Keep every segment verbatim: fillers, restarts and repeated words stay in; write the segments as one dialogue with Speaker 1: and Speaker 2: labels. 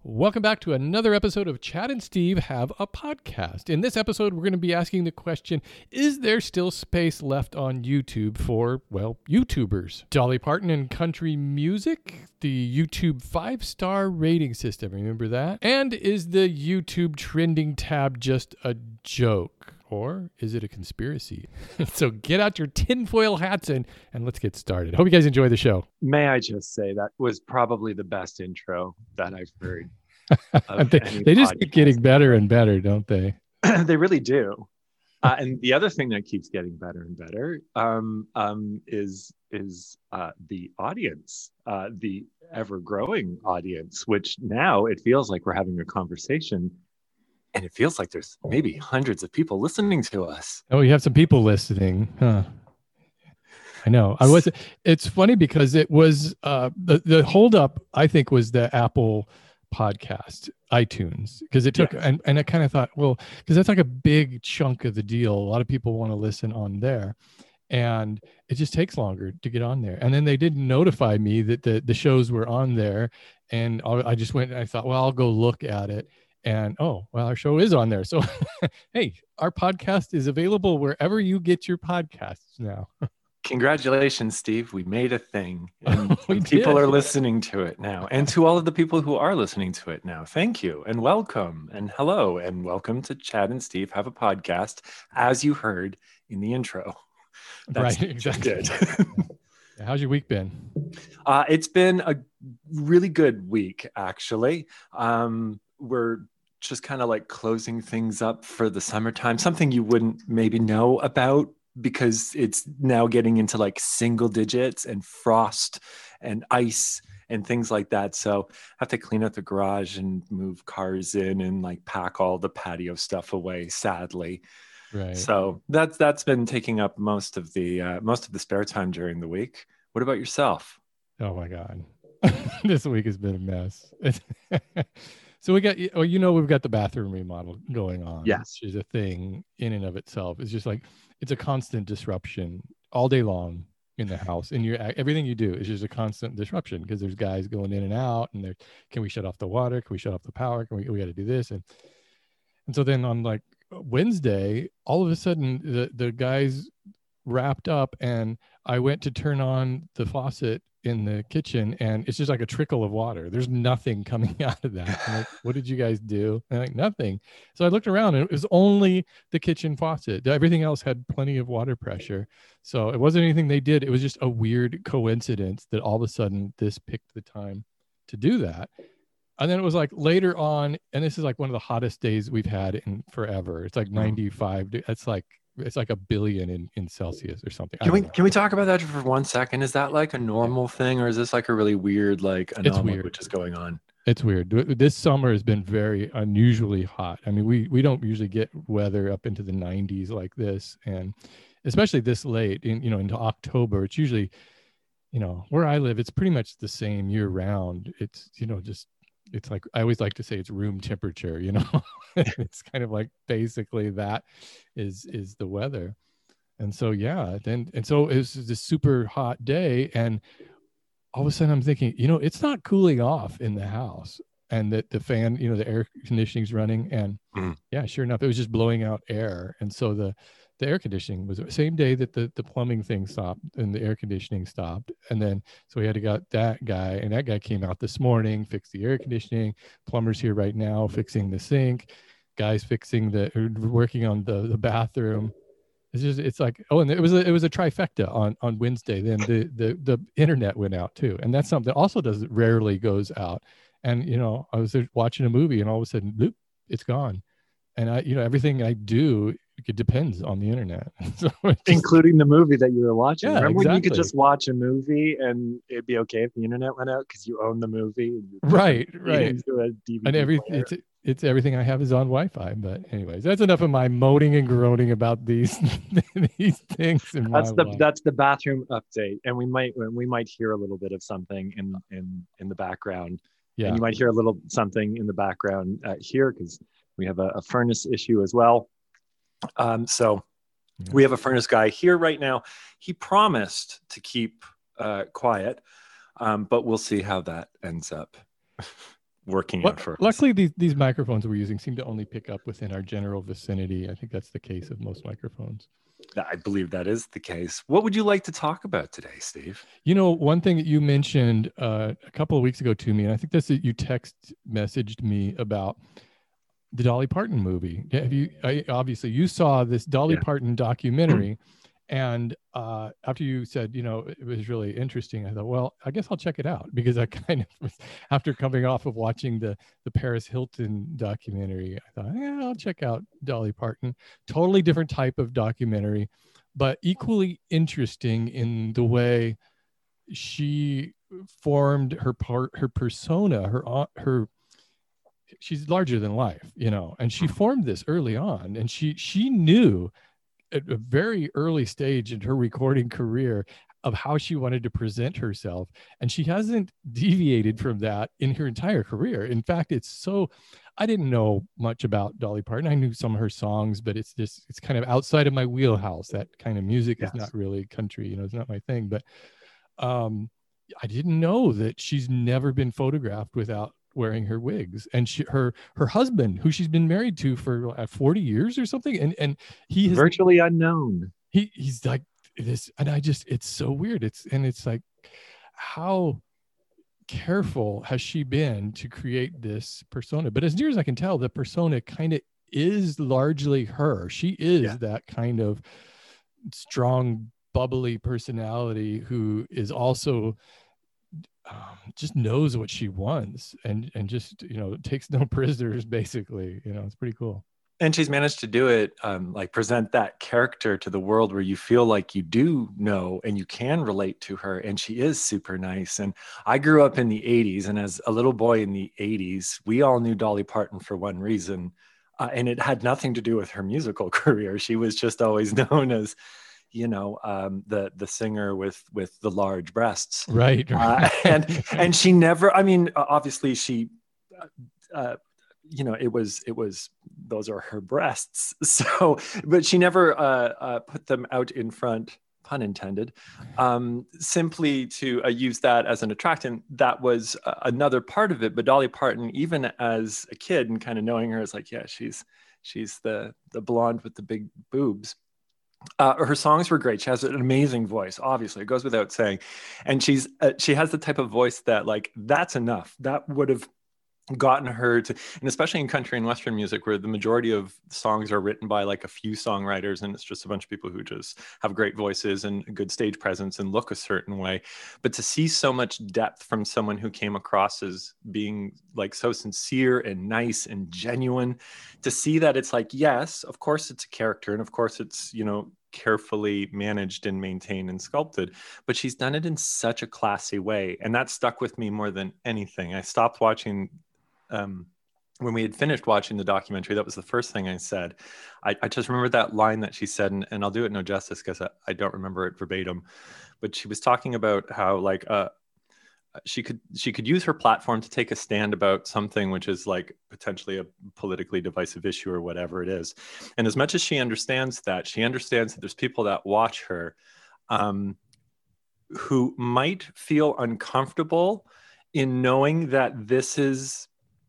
Speaker 1: Welcome back to another episode of Chad and Steve Have a Podcast. In this episode, we're going to be asking the question, is there still space left on YouTube for, well, YouTubers? Dolly Parton and country music, the YouTube five-star rating system, remember that? And is the YouTube trending tab just a joke? Or is it a conspiracy? So get out your tinfoil hats and, and let's get started. Hope you guys enjoy the show.
Speaker 2: May I just say that was probably the best intro that I've heard.
Speaker 1: they they just keep getting better and better, don't they?
Speaker 2: They really do. Uh, and the other thing that keeps getting better and better um, um, is is uh, the audience, uh, the ever-growing audience, which now it feels like we're having a conversation. And it feels like there's maybe hundreds of people listening to us.
Speaker 1: Oh, you have some people listening, huh? I know. I was. It's funny because it was uh, the the holdup. I think was the Apple Podcast, iTunes, because it took
Speaker 2: Yeah.
Speaker 1: and and I kind of thought, well, because that's like a big chunk of the deal. A lot of people want to listen on there, and it just takes longer to get on there. And then they didn't notify me that the the shows were on there, and I I just went and I thought, well, I'll go look at it. And, oh, well, our show is on there. So, hey, our podcast is available wherever you get your podcasts now.
Speaker 2: Congratulations, Steve. We made a thing. And
Speaker 1: We
Speaker 2: people
Speaker 1: did.
Speaker 2: are listening to it now. And to all of the people who are listening to it now, thank you and welcome and hello and welcome to Chad and Steve Have a Podcast, as you heard in the intro. That's
Speaker 1: Right, exactly.
Speaker 2: Did.
Speaker 1: Yeah, how's your week been?
Speaker 2: Uh, it's been a really good week, actually. Um, we're just kind of like closing things up for the summertime, something you wouldn't maybe know about because it's now getting into like single digits and frost and ice and things like that. So I have to clean out the garage and move cars in and like pack all the patio stuff away, sadly.
Speaker 1: Right.
Speaker 2: So that's that's been taking up most of the uh, most of the spare time during the week. What about yourself?
Speaker 1: Oh, my God. This week has been a mess. So we got, oh, you know, we've got the bathroom remodel going on.
Speaker 2: Yes.
Speaker 1: Which is a thing in and of itself. It's just like, it's a constant disruption all day long in the house. And you're, everything you do is just a constant disruption because there's guys going in and out and they're, can we shut off the water? Can we shut off the power? Can we, we got to do this. And, and so then on like Wednesday, all of a sudden the, the guys wrapped up and I went to turn on the faucet in the kitchen and it's just like a trickle of water. There's nothing coming out of that. I'm like, what did you guys do? And like, nothing. So I looked around and it was only the kitchen faucet. Everything else had plenty of water pressure. So it wasn't anything they did. It was just a weird coincidence that all of a sudden this picked the time to do that. And then it was like later on, and this is like one of the hottest days we've had in forever. It's like ninety-five. It's like, it's like a billion in, in Celsius or something.
Speaker 2: Can we know. can we talk about that for one second? Is that like a normal thing, or is this like a really weird like anomaly which is going on?
Speaker 1: It's weird. This summer has been very unusually hot. I mean, we we don't usually get weather up into the nineties like this, and especially this late in you know into October. It's usually, you know, where I live, it's pretty much the same year round. It's you know just. It's like, I always like to say it's room temperature, you know, it's kind of like basically that is, is the weather. And so, yeah, then, and so it was this super hot day. And all of a sudden I'm thinking, you know, it's not cooling off in the house and that the fan, you know, the air conditioning's running and mm. yeah, sure enough, it was just blowing out air. And so the, the air conditioning was the same day that the, the plumbing thing stopped and the air conditioning stopped. And then, so we had to got that guy and that guy came out this morning, fixed the air conditioning. Plumber's here right now, fixing the sink, guys fixing the, working on the, the bathroom. It's just, it's like, oh, and it was a, it was a trifecta on, on Wednesday. Then the, the, the internet went out too. And that's something that also does rarely goes out. And, you know, I was watching a movie and all of a sudden, bloop, it's gone. And I, you know, everything I do, it depends on the internet. So just,
Speaker 2: including the movie that you were watching.
Speaker 1: Yeah,
Speaker 2: Remember
Speaker 1: exactly.
Speaker 2: when you could just watch a movie and it'd be okay if the internet went out because you own the movie.
Speaker 1: Right, right.
Speaker 2: Into a D V D
Speaker 1: and every it's it's everything I have is on Wi-Fi. But anyways, that's enough of my moaning and groaning about these these things. In
Speaker 2: that's
Speaker 1: my
Speaker 2: the
Speaker 1: life.
Speaker 2: that's the bathroom update, and we might we might hear a little bit of something in in in the background. Yeah, and you might hear a little something in the background uh, here because we have a, a furnace issue as well. Um, so yeah. We have a furnace guy here right now. He promised to keep uh, quiet, um, but we'll see how that ends up. working
Speaker 1: Lu-
Speaker 2: out for us.
Speaker 1: Luckily, these, these microphones we're using seem to only pick up within our general vicinity. I think that's the case of most microphones.
Speaker 2: I believe that is the case. What would you like to talk about today, Steve?
Speaker 1: You know, one thing that you mentioned uh, a couple of weeks ago to me, and I think that's that you text messaged me about the Dolly Parton movie. Have you? I, obviously, you saw this Dolly
Speaker 2: Yeah.
Speaker 1: Parton documentary, and uh, after you said, you know, it was really interesting, I thought, well, I guess I'll check it out, because I kind of was, after coming off of watching the the Paris Hilton documentary, I thought, yeah, I'll check out Dolly Parton. Totally different type of documentary, but equally interesting in the way she formed her part, her persona, her uh, her she's larger than life, you know, and she formed this early on, and she she knew at a very early stage in her recording career of how she wanted to present herself, and she hasn't deviated from that in her entire career. In fact, it's so, I didn't know much about Dolly Parton. I knew some of her songs, but it's just, it's kind of outside of my wheelhouse. That kind of music
Speaker 2: Yes.
Speaker 1: is not really country, you know, it's not my thing. But um I didn't know that she's never been photographed without wearing her wigs, and she, her her husband, who she's been married to for uh, forty years or something, and and he has
Speaker 2: Virtually unknown.
Speaker 1: he he's like this, and I just, it's so weird. It's, and it's like, how careful has she been to create this persona? But as near as I can tell, the persona kind of is largely her. She is
Speaker 2: Yeah.
Speaker 1: that kind of strong, bubbly personality who is also um, just knows what she wants, and and just, you know, takes no prisoners, basically. You know, it's pretty cool.
Speaker 2: And she's managed to do it, um, like present that character to the world where you feel like you do know and you can relate to her. And she is super nice. And I grew up in the eighties, and as a little boy in the eighties, we all knew Dolly Parton for one reason. Uh, and it had nothing to do with her musical career. She was just always known as, you know, um, the the singer with with the large breasts,
Speaker 1: Right.
Speaker 2: uh, and and she never. I mean, obviously she, uh, you know, it was it was those are her breasts. So, but she never uh, uh, put them out in front, pun intended, um, simply to uh, use that as an attractant. That was uh, another part of it. But Dolly Parton, even as a kid and kind of knowing her, is like, yeah, she's she's the the blonde with the big boobs. Uh, her songs were great. She has an amazing voice. Obviously, it goes without saying, and she's uh, she has the type of voice that, like, that's enough. That would have gotten her to, and especially in country and Western music, where the majority of songs are written by like a few songwriters, and it's just a bunch of people who just have great voices and a good stage presence and look a certain way. But to see so much depth from someone who came across as being like so sincere and nice and genuine, to see that it's like, yes, of course it's a character, and of course it's, you know, carefully managed and maintained and sculpted, but she's done it in such a classy way. And that stuck with me more than anything. I stopped watching um, when we had finished watching the documentary. That was the first thing I said. I, I just remember that line that she said, and, and I'll do it no justice because I, I don't remember it verbatim, but she was talking about how, like, uh, she could she could use her platform to take a stand about something which is like potentially a politically divisive issue or whatever it is. And as much as she understands that, she understands that there's people that watch her um, who might feel uncomfortable in knowing that this is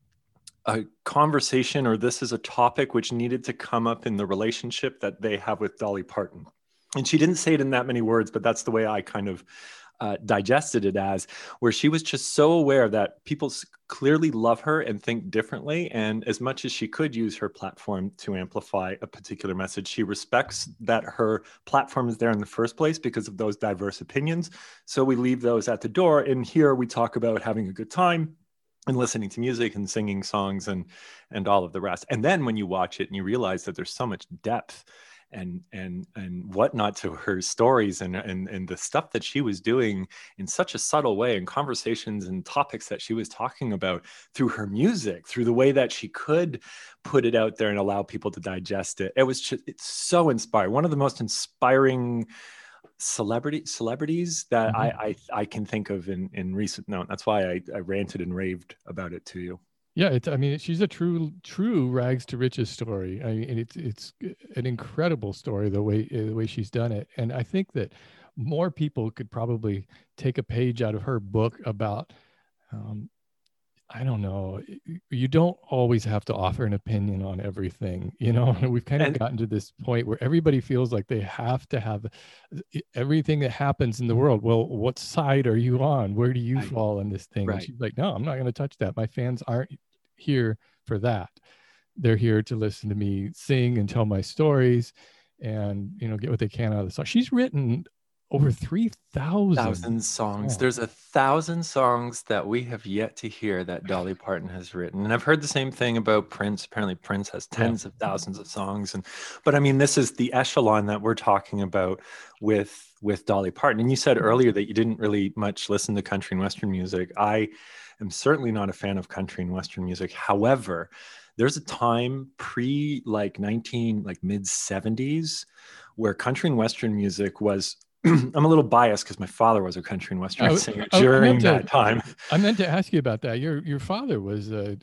Speaker 2: a conversation, or this is a topic which needed to come up in the relationship that they have with Dolly Parton. And she didn't say it in that many words, but that's the way I kind of uh, digested it as, where she was just so aware that people clearly love her and think differently. And as much as she could use her platform to amplify a particular message, she respects that her platform is there in the first place because of those diverse opinions. So we leave those at the door. And here we talk about having a good time and listening to music and singing songs and and all of the rest. And then when you watch it and you realize that there's so much depth and and and whatnot to her stories, and and and the stuff that she was doing in such a subtle way, and conversations and topics that she was talking about through her music, through the way that she could put it out there and allow people to digest it. It was just, it's so inspiring. One of the most inspiring celebrity celebrities that mm-hmm. I, I I can think of in in recent. No, that's why I, I ranted and raved about it to you.
Speaker 1: Yeah, it's, I mean, she's a true true rags to riches story. I mean, it's it's an incredible story, the way the way she's done it. And I think that more people could probably take a page out of her book about um, I don't know. You don't always have to offer an opinion on everything. You know, we've kind of
Speaker 2: And
Speaker 1: gotten to this point where everybody feels like they have to have everything that happens in the world. Well, what side are you on? Where do you
Speaker 2: right,
Speaker 1: fall in this thing? And
Speaker 2: right.
Speaker 1: she's like, no, I'm not going to touch that. My fans aren't here for that. They're here to listen to me sing and tell my stories and, you know, get what they can out of the song. She's written over three thousand
Speaker 2: Thousand songs.
Speaker 1: songs.
Speaker 2: There's a thousand songs that we have yet to hear that Dolly Parton has written. And I've heard the same thing about Prince. Apparently Prince has
Speaker 1: Yeah.
Speaker 2: tens of thousands of songs. And but I mean, this is the echelon that we're talking about with with Dolly Parton. And you said earlier that you didn't really much listen to country and Western music. I am certainly not a fan of country and Western music. However, there's a time pre like nineteen, like mid seventies where country and Western music was I'm a little biased because my father was a country and Western
Speaker 1: I,
Speaker 2: singer
Speaker 1: I, I
Speaker 2: during
Speaker 1: meant to,
Speaker 2: that time.
Speaker 1: I meant to ask you about that. Your your father was a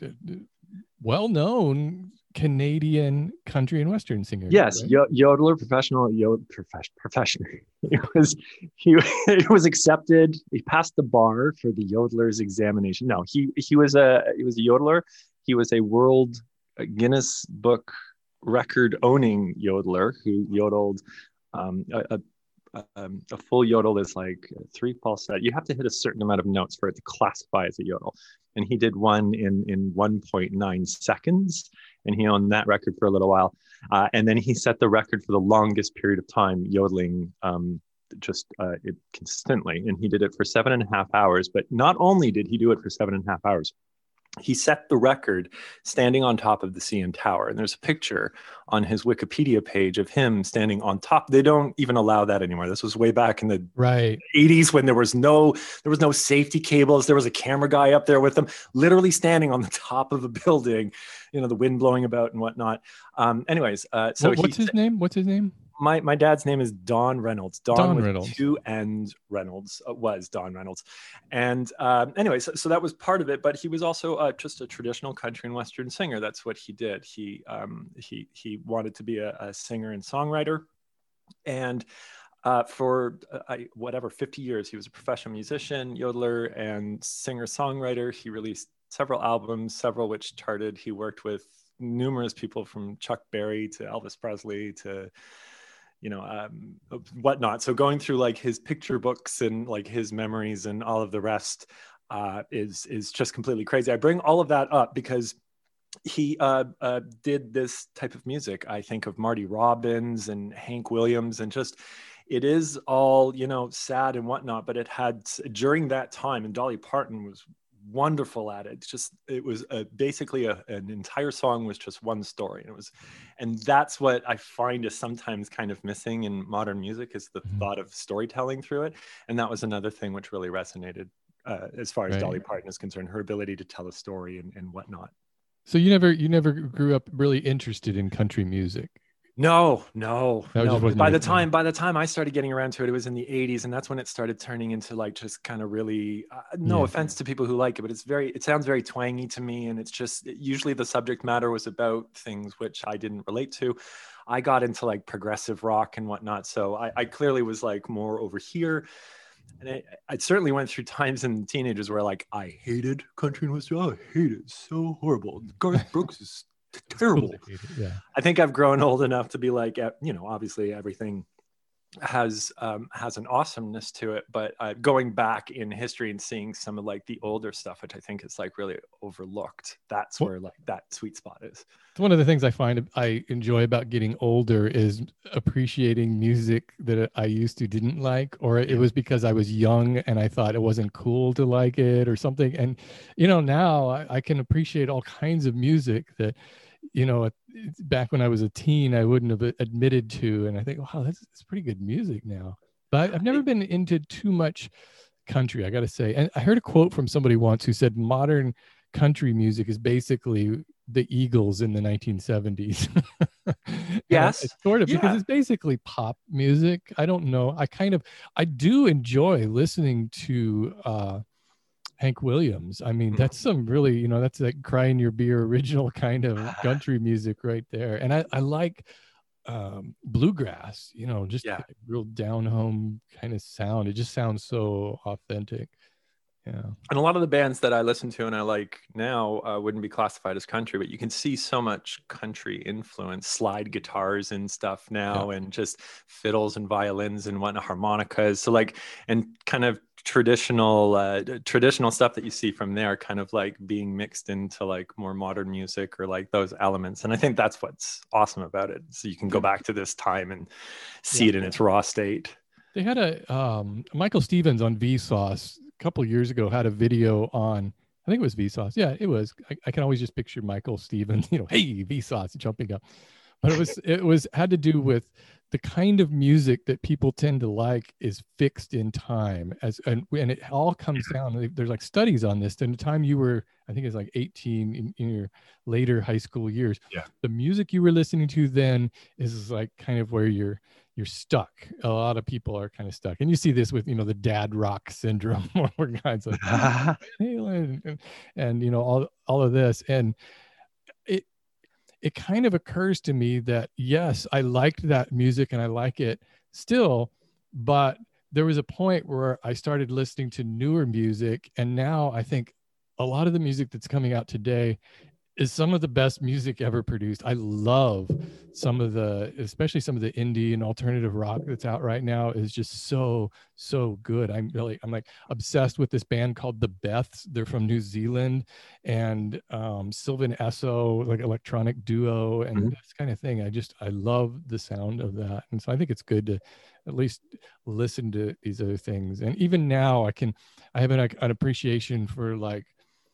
Speaker 1: well-known Canadian country and Western singer.
Speaker 3: Yes,
Speaker 1: right?
Speaker 3: yo- yodeler, professional, yod, profession, professional. He was he, he was accepted. He passed the bar for the yodeler's examination. No, he he was a he was a yodeler. He was a world Guinness Book record owning yodeler who yodeled um, a, a Um, a full yodel is like three falsetto. You have to hit a certain amount of notes for it to classify as a yodel. And he did one in, in one point nine seconds. And he owned that record for a little while. Uh, and then he set the record for the longest period of time yodeling um, just uh, it consistently. And he did it for seven and a half hours. But not only did he do it for seven and a half hours, he set the record standing on top of the C N Tower. And there's a picture on his Wikipedia page of him standing on top. They don't even allow that anymore. This was way back in the
Speaker 1: right.
Speaker 2: eighties when there was no there was no safety cables. There was a camera guy up there with them, literally standing on the top of a building, you know, the wind blowing about and whatnot. Um, anyways, uh, so
Speaker 1: what, what's
Speaker 2: he,
Speaker 1: his name? What's his name?
Speaker 2: My my dad's name is Don Reynolds. Don,
Speaker 1: Don
Speaker 2: with
Speaker 1: Reynolds.
Speaker 2: two N's. Reynolds uh, was Don Reynolds, and um, anyway, so, so that was part of it. But he was also uh, just a traditional country and Western singer. That's what he did. He um, he he wanted to be a, a singer and songwriter, and uh, for uh, whatever fifty years, he was a professional musician, yodeler, and singer songwriter. He released several albums, several which charted. He worked with numerous people from Chuck Berry to Elvis Presley to you know, um, whatnot. So going through like his picture books and like his memories and all of the rest uh, is is just completely crazy. I bring all of that up because he uh, uh, did this type of music. I think of Marty Robbins and Hank Williams, and just it is all, you know, sad and whatnot. But it had during that time, and Dolly Parton was wonderful at it. It's just it was a, basically a, an entire song was just one story, and it was, and that's what I find is sometimes kind of missing in modern music is the mm-hmm. thought of storytelling through it. And that was another thing which really resonated uh, as far as right. Dolly Parton is concerned, her ability to tell a story and, and whatnot.
Speaker 1: So you never you never grew up really interested in country music?
Speaker 2: No, no, no. By the time,
Speaker 1: thing.
Speaker 2: by the time I started getting around to it, it was in the eighties, and that's when it started turning into like just kind of really. Uh, no yeah. offense to people who like it, but it's very. It sounds very twangy to me, and it's just usually the subject matter was about things which I didn't relate to. I got into like progressive rock and whatnot, so I, I clearly was like more over here. And I, I certainly went through times in teenagers where like I hated country and western. I hate it, it's so horrible. Garth Brooks is terrible.
Speaker 1: Yeah.
Speaker 2: I think I've grown old enough to be like, you know, obviously everything has um, has an awesomeness to it, but uh, going back in history and seeing some of like the older stuff, which I think is like really overlooked, that's where like that sweet spot is.
Speaker 1: It's one of the things I find I enjoy about getting older is appreciating music that I used to didn't like, or it was because I was young and I thought it wasn't cool to like it or something. And, you know, now I, I can appreciate all kinds of music that, you know, back when I was a teen, I wouldn't have admitted to. And I think, wow, that's, that's pretty good music now. But I've never been into too much country, I got to say. And I heard a quote from somebody once who said modern country music is basically the Eagles in the nineteen seventies.
Speaker 2: Yes.
Speaker 1: It's sort of,
Speaker 2: yeah.
Speaker 1: because it's basically pop music. I don't know. I kind of, I do enjoy listening to, uh, Hank Williams. I mean, that's some really, you know, that's like crying your beer original kind of country music right there. And I, I like um, bluegrass, you know, just
Speaker 2: yeah.
Speaker 1: real down home kind of sound. It just sounds so authentic. Yeah.
Speaker 2: And a lot of the bands that I listen to and I like now uh, wouldn't be classified as country, but you can see so much country influence, slide guitars and stuff now,
Speaker 1: Yeah.
Speaker 2: and just fiddles and violins and whatnot, harmonicas. So like, and kind of traditional, uh, traditional stuff that you see from there, kind of like being mixed into like more modern music or like those elements. And I think that's what's awesome about it. So you can go back to this time and see
Speaker 1: Yeah.
Speaker 2: it in its raw state.
Speaker 1: They had a um, Michael Stevens on Vsauce a couple of years ago had a video on, I think it was Vsauce. Yeah, it was. I, I can always just picture Michael Stevens, you know, hey, Vsauce jumping up. But it was it was had to do with the kind of music that people tend to like is fixed in time, as and, and it all comes down. There's like studies on this. In the time you were, I think it's like eighteen in, in your later high school years,
Speaker 2: Yeah.
Speaker 1: the music you were listening to then is like kind of where you're you're stuck. A lot of people are kind of stuck, and you see this with, you know, the dad rock syndrome, where guys like and, and you know all all of this, and it it kind of occurs to me that yes, I liked that music and I like it still, but there was a point where I started listening to newer music, and now I think a lot of the music that's coming out today is some of the best music ever produced. I love some of the, especially some of the indie and alternative rock that's out right now is just so, so good. I'm really, I'm like obsessed with this band called The Beths. They're from New Zealand, and um, Sylvan Esso, like electronic duo and
Speaker 2: Mhm.
Speaker 1: this kind of thing. I just, I love the sound of that. And so I think it's good to at least listen to these other things. And even now I can, I have an, an appreciation for like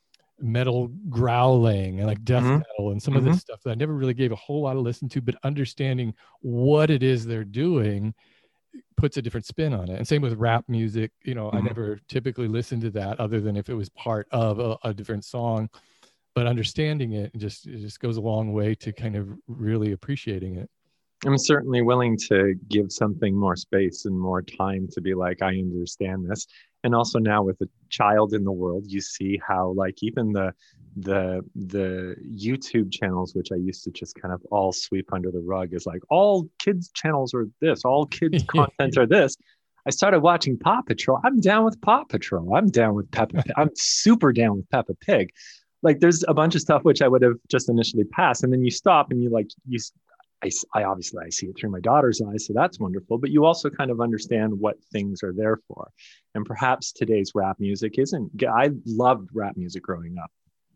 Speaker 1: metal growling and like death
Speaker 2: Mhm.
Speaker 1: metal and some of
Speaker 2: Mhm.
Speaker 1: this stuff that I never really gave a whole lot of listen to, but understanding what it is they're doing puts a different spin on it. And same with rap music. You know, I
Speaker 2: Mhm.
Speaker 1: never typically listened to that other than if it was part of a, a different song, but understanding it just, it just goes a long way to kind of really appreciating it.
Speaker 3: I'm certainly willing to give something more space and more time to be like, I understand this. And also now with a child in the world, you see how like even the the the YouTube channels, which I used to just kind of all sweep under the rug, is like all kids channels are this, all kids content are this. I started watching Paw Patrol. I'm down with Paw Patrol. I'm down with Peppa Pig. I'm super down with Peppa Pig. Like there's a bunch of stuff which I would have just initially passed, and then you stop and you like you I, I obviously I see it through my daughter's eyes, so that's wonderful. But you also kind of understand what things are there for, and perhaps today's rap music isn't. I loved rap music growing up.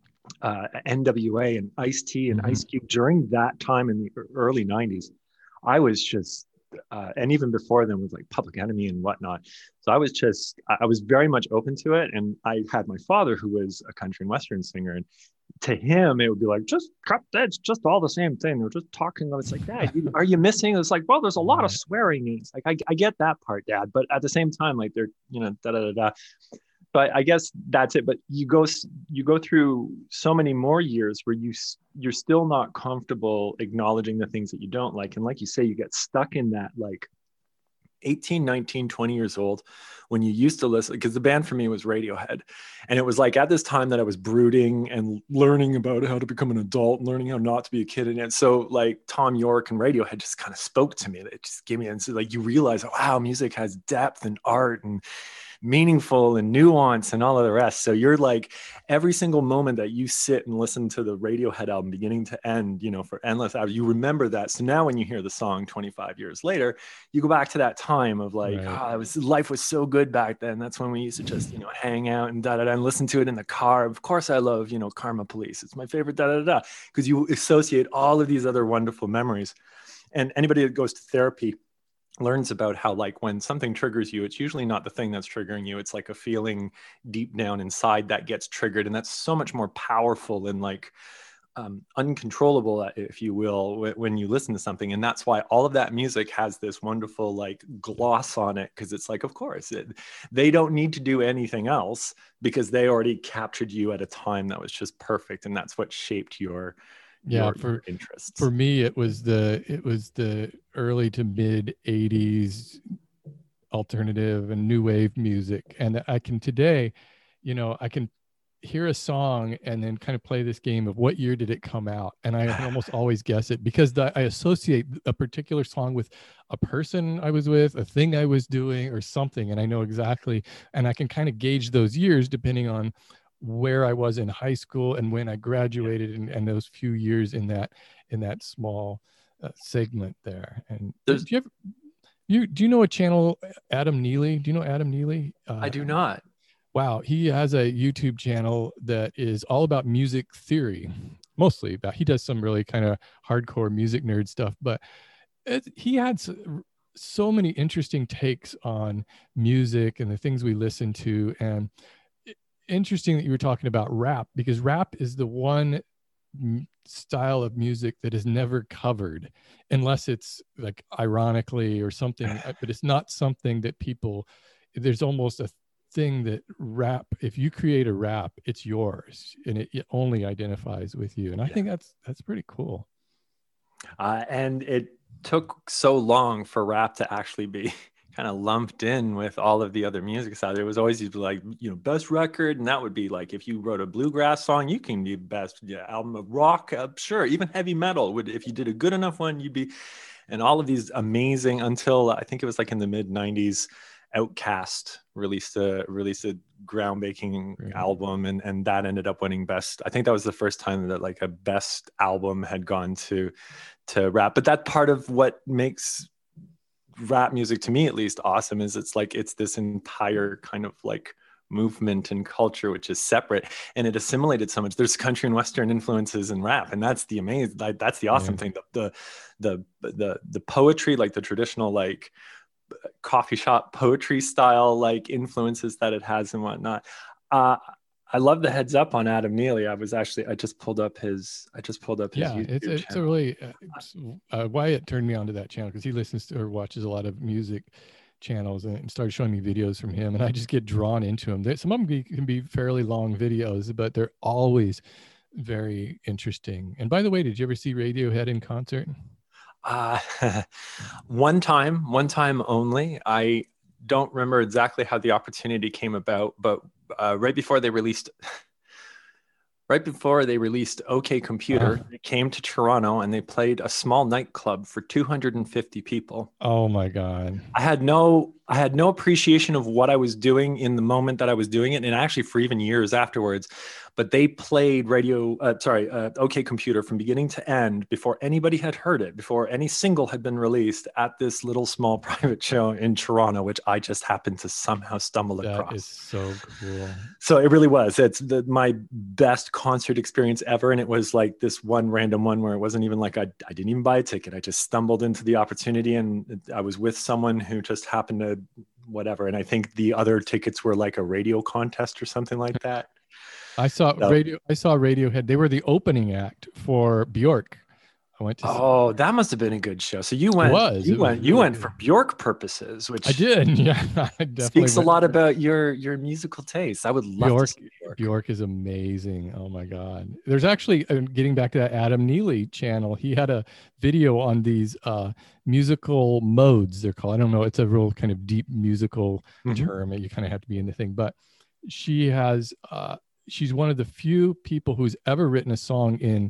Speaker 3: Uh, N W A and Ice-T and
Speaker 1: Mhm.
Speaker 3: Ice Cube during that time in the early nineties, I was just, uh, and even before then with like Public Enemy and whatnot. So I was just, I was very much open to it. And I had my father who was a country and Western singer, and to him, it would be like, just cut that. It's just all the same thing. They're just talking. It's like, Dad, you, are you missing? It's like, well, there's a lot of swearing. And it's like, I, I get that part, Dad. But at the same time, like they're, you know, da da da da. But I guess that's it. But you go, you go through so many more years where you, you're still not comfortable acknowledging the things that you don't like. And like you say, you get stuck in that, like,
Speaker 2: eighteen, nineteen, twenty years old when you used to listen, because the band for me was Radiohead. And it was like at this time that I was brooding and learning about how to become an adult and learning how not to be a kid. And so like Tom York and Radiohead just kind of spoke to me. It just gave me, and so like you realize, wow, music has depth and art and meaningful and nuance and all of the rest. So you're like every single moment that you sit and listen to the Radiohead album beginning to end, you know, for endless hours, you remember that. So now when you hear the song twenty-five years later, you go back to that time of like,
Speaker 1: Right.
Speaker 2: ah, it was, life was so good back then. That's when we used to just, you know, hang out and da da da and listen to it in the car. Of course, I love, you know, Karma Police. It's my favorite da da da, because you associate all of these other wonderful memories. And anybody that goes to therapy learns about how like when something triggers you, it's usually not the thing that's triggering you. It's like a feeling deep down inside that gets triggered. And that's so much more powerful and like um, uncontrollable, if you will, w- when you listen to something. And that's why all of that music has this wonderful like gloss on it. Cause it's like, of course, it, they don't need to do anything else because they already captured you at a time that was just perfect. And that's what shaped your
Speaker 1: Yeah,
Speaker 2: your,
Speaker 1: for
Speaker 2: your interests.
Speaker 1: for me it was the it was the early to mid eighties alternative and new wave music. And I can today, you know, I can hear a song and then kind of play this game of what year did it come out, and I can almost always guess it because the, I associate a particular song with a person I was with, a thing I was doing, or something, and I know exactly, and I can kind of gauge those years depending on where I was in high school and when I graduated, and, and those few years in that in that small uh, segment there. And do
Speaker 2: There's,
Speaker 1: you ever, you do you know a channel, Adam Neely? Do you know Adam Neely? Uh,
Speaker 2: I do not.
Speaker 1: Wow, he has a YouTube channel that is all about music theory, mostly about. He does some really kind of hardcore music nerd stuff, but it, he had so, so many interesting takes on music and the things we listen to. And it, interesting that you were talking about rap, because rap is the one m- style of music that is never covered unless it's like ironically or something, but it's not something that people. There's almost a thing that rap, if you create a rap, it's yours and it, it only identifies with you, and I
Speaker 2: Yeah.
Speaker 1: think that's that's pretty cool.
Speaker 2: Uh, and it took so long for rap to actually be kind of lumped in with all of the other music side. There was always these like, you know, best record, and that would be like if you wrote a bluegrass song, you can be best yeah, album of rock, uh, sure, even heavy metal would, if you did a good enough one, you'd be. And all of these amazing, until I think it was like in the mid nineties, Outkast released a released a groundbreaking
Speaker 1: Right.
Speaker 2: album, and and that ended up winning best. I think that was the first time that like a best album had gone to to rap. But that part of what makes rap music, to me at least, awesome is it's like it's this entire kind of like movement and culture which is separate, and it assimilated so much. There's country and western influences in rap, and that's the amazing, like, that's the awesome
Speaker 1: Yeah.
Speaker 2: thing. The, the the the the poetry, like the traditional like coffee shop poetry style like influences that it has and whatnot. uh I love the heads up on Adam Neely. I was actually I just pulled up his I just pulled up his
Speaker 1: Yeah,
Speaker 2: YouTube
Speaker 1: it's it's a
Speaker 2: channel.
Speaker 1: really uh, it's, uh, Wyatt turned me onto that channel because he listens to or watches a lot of music channels and started showing me videos from him, and I just get drawn into them. There, some of them be, can be fairly long videos, but they're always very interesting. And by the way, did you ever see Radiohead in concert?
Speaker 2: Uh, one time, one time only. I don't remember exactly how the opportunity came about, but uh, right before they released, right before they released OK Computer,
Speaker 1: Uh,
Speaker 2: they came to Toronto and they played a small nightclub for two hundred fifty people.
Speaker 1: oh my God.
Speaker 2: I had no, I had no appreciation of what I was doing in the moment that I was doing it, and actually for even years afterwards. But they played radio, uh, sorry, uh, OK Computer from beginning to end before anybody had heard it, before any single had been released at this little small private show in Toronto, which I just happened to somehow stumble
Speaker 1: That
Speaker 2: across.
Speaker 1: is so cool.
Speaker 2: So it really was. It's the, my best concert experience ever. And it was like this one random one where it wasn't even like I, I didn't even buy a ticket. I just stumbled into the opportunity, and I was with someone who just happened to whatever. And I think the other tickets were like a radio contest or something like that.
Speaker 1: I saw
Speaker 2: So,
Speaker 1: radio. I saw Radiohead. They were the opening act for Bjork. I went to.
Speaker 2: oh, that must have been a good show. So you
Speaker 1: It
Speaker 2: went,
Speaker 1: was.
Speaker 2: you
Speaker 1: It was
Speaker 2: went, you
Speaker 1: really
Speaker 2: went
Speaker 1: good.
Speaker 2: for Bjork purposes, which
Speaker 1: I did. Yeah, I definitely
Speaker 2: speaks a
Speaker 1: went.
Speaker 2: lot about your your musical taste. I would love
Speaker 1: Bjork.
Speaker 2: to see Bjork.
Speaker 1: Bjork is amazing. Oh my God. There's actually, uh, getting back to that Adam Neely channel, he had a video on these uh, musical modes, they're called. I don't know. It's a real kind of deep musical
Speaker 2: Mhm.
Speaker 1: term. You kind of have to be in the thing. But she has, uh, she's one of the few people who's ever written a song in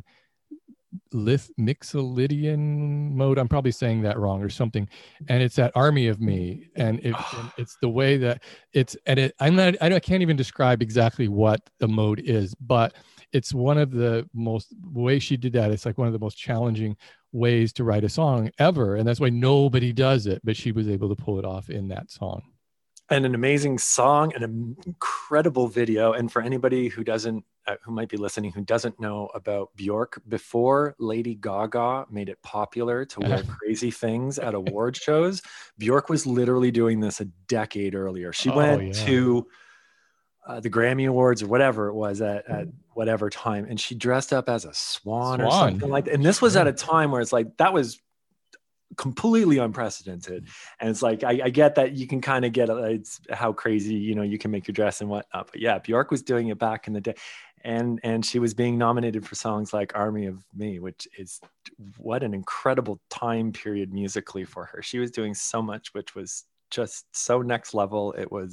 Speaker 1: Lith Mixolydian mode. I'm probably saying that wrong or something. And it's that Army of Me. And, it, and it's the way that it's, and it, I'm not, I, don't, I can't even describe exactly what the mode is, but it's one of the most, the way she did that, it's like one of the most challenging ways to write a song ever. And that's why nobody does it, but she was able to pull it off in that song.
Speaker 2: And an amazing song and an incredible video. And for anybody who doesn't, uh, who might be listening, who doesn't know about Bjork, before Lady Gaga made it popular to wear crazy things at award shows, Bjork was literally doing this a decade earlier. She
Speaker 1: Oh,
Speaker 2: went
Speaker 1: yeah.
Speaker 2: to uh, the Grammy Awards or whatever it was at, at whatever time, and she dressed up as a swan, or
Speaker 1: Swan.
Speaker 2: something like that. And this was
Speaker 1: Sure.
Speaker 2: at a time where it's like, that was completely unprecedented. And it's like, I, I get that you can kind of get uh, it's how crazy, you know, you can make your dress and whatnot. But yeah, Bjork was doing it back in the day. And, and she was being nominated for songs like Army of Me, which is what an incredible time period musically for her. She was doing so much, which was just so next level. It was,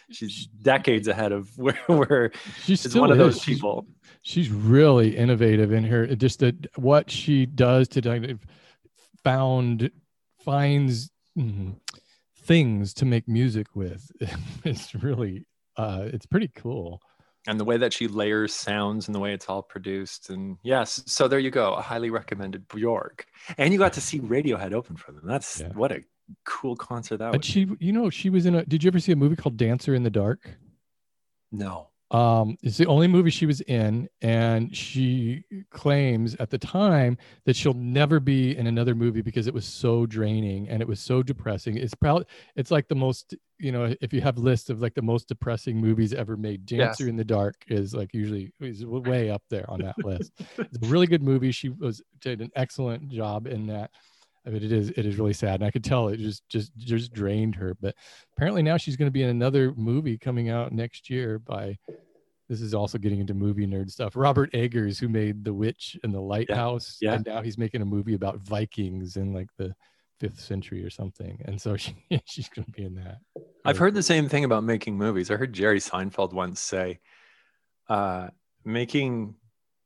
Speaker 2: she's decades ahead of where where
Speaker 1: She
Speaker 2: is
Speaker 1: still
Speaker 2: one of
Speaker 1: is.
Speaker 2: those
Speaker 1: She's-
Speaker 2: people.
Speaker 1: She's really innovative in her, just that what she does to kind of found finds mm, things to make music with. It's really uh it's pretty cool.
Speaker 2: And the way that she layers sounds and the way it's all produced. And yes, so there you go. I highly recommended Bjork. And you got to see Radiohead open for them. That's
Speaker 1: Yeah.
Speaker 2: what a cool concert that
Speaker 1: And
Speaker 2: was.
Speaker 1: she, you know, she was in a, did you ever see a movie called Dancer in the Dark?
Speaker 2: No.
Speaker 1: Um, it's the only movie she was in, and she claims at the time that she'll never be in another movie because it was so draining and it was so depressing. It's probably, it's like the most, you know, if you have lists of like the most depressing movies ever made, Dancer
Speaker 2: Yes.
Speaker 1: in the Dark is like usually is way up there on that list. It's a really good movie. She was did an excellent job in that. I mean, it is it is really sad, and I could tell it just just just drained her. But apparently now she's going to be in another movie coming out next year by. This is also getting into movie nerd stuff. Robert Eggers, who made The Witch and The Lighthouse,
Speaker 2: yeah.
Speaker 1: and now he's making a movie about Vikings in like the fifth century or something. And so she she's going to be in that.
Speaker 2: I've heard the same thing about making movies. I heard Jerry Seinfeld once say, uh, making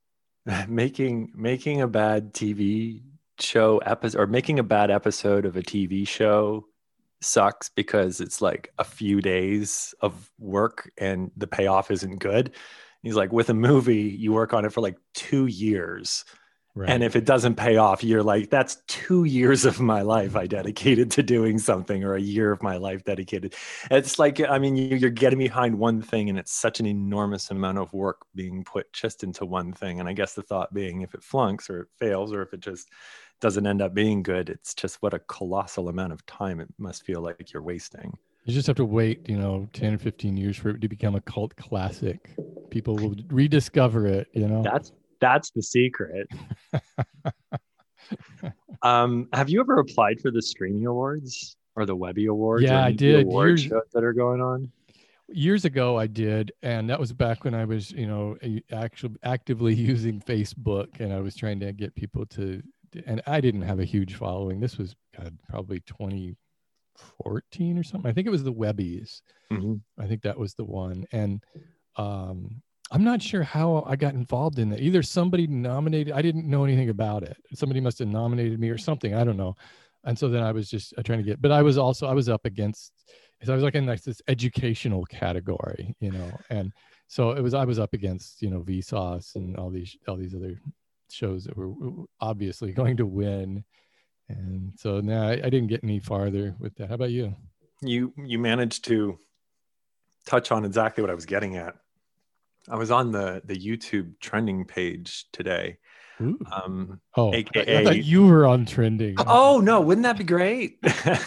Speaker 2: making making a bad T V show episode or making a bad episode of a T V show sucks because it's like a few days of work and the payoff isn't good. He's like, with a movie, you work on it for like two years.
Speaker 1: Right.
Speaker 2: And if it doesn't pay off, you're like, that's two years of my life I dedicated to doing something, or a year of my life dedicated. It's like, I mean, you- you're getting behind one thing and it's such an enormous amount of work being put just into one thing. And I guess the thought being, if it flunks or it fails, or if it just doesn't end up being good, it's just what a colossal amount of time it must feel like you're wasting.
Speaker 1: You just have to wait, you know, ten or fifteen years for it to become a cult classic. People will rediscover it, you know.
Speaker 3: That's that's the secret. um, have you ever applied for the Streamy Awards or the Webby Awards?
Speaker 1: Yeah,
Speaker 3: or
Speaker 1: I
Speaker 3: any of the
Speaker 1: did.
Speaker 3: award
Speaker 1: Years-
Speaker 3: shows that are going on.
Speaker 1: Years ago I did, and that was back when I was, you know, actually actively using Facebook, and I was trying to get people to, and I didn't have a huge following. This was God, probably twenty fourteen or something. I think it was the Webbies.
Speaker 3: Mm-hmm.
Speaker 1: I think that was the one. And um, I'm not sure how I got involved in that. Either somebody nominated, I didn't know anything about it. Somebody must have nominated me or something. I don't know. And so then I was just uh, trying to get, but I was also, I was up against, so I was like in like this educational category, you know, and so it was, I was up against, you know, Vsauce and all these, all these other shows that were obviously going to win. And so now I, I didn't get any farther with that. How about you?
Speaker 2: You you managed to touch on exactly what I was getting at. I was on the the YouTube trending page today.
Speaker 1: Ooh.
Speaker 2: Um,
Speaker 1: Oh,
Speaker 2: A K A
Speaker 1: I thought you were on trending.
Speaker 2: Oh no, wouldn't that be great?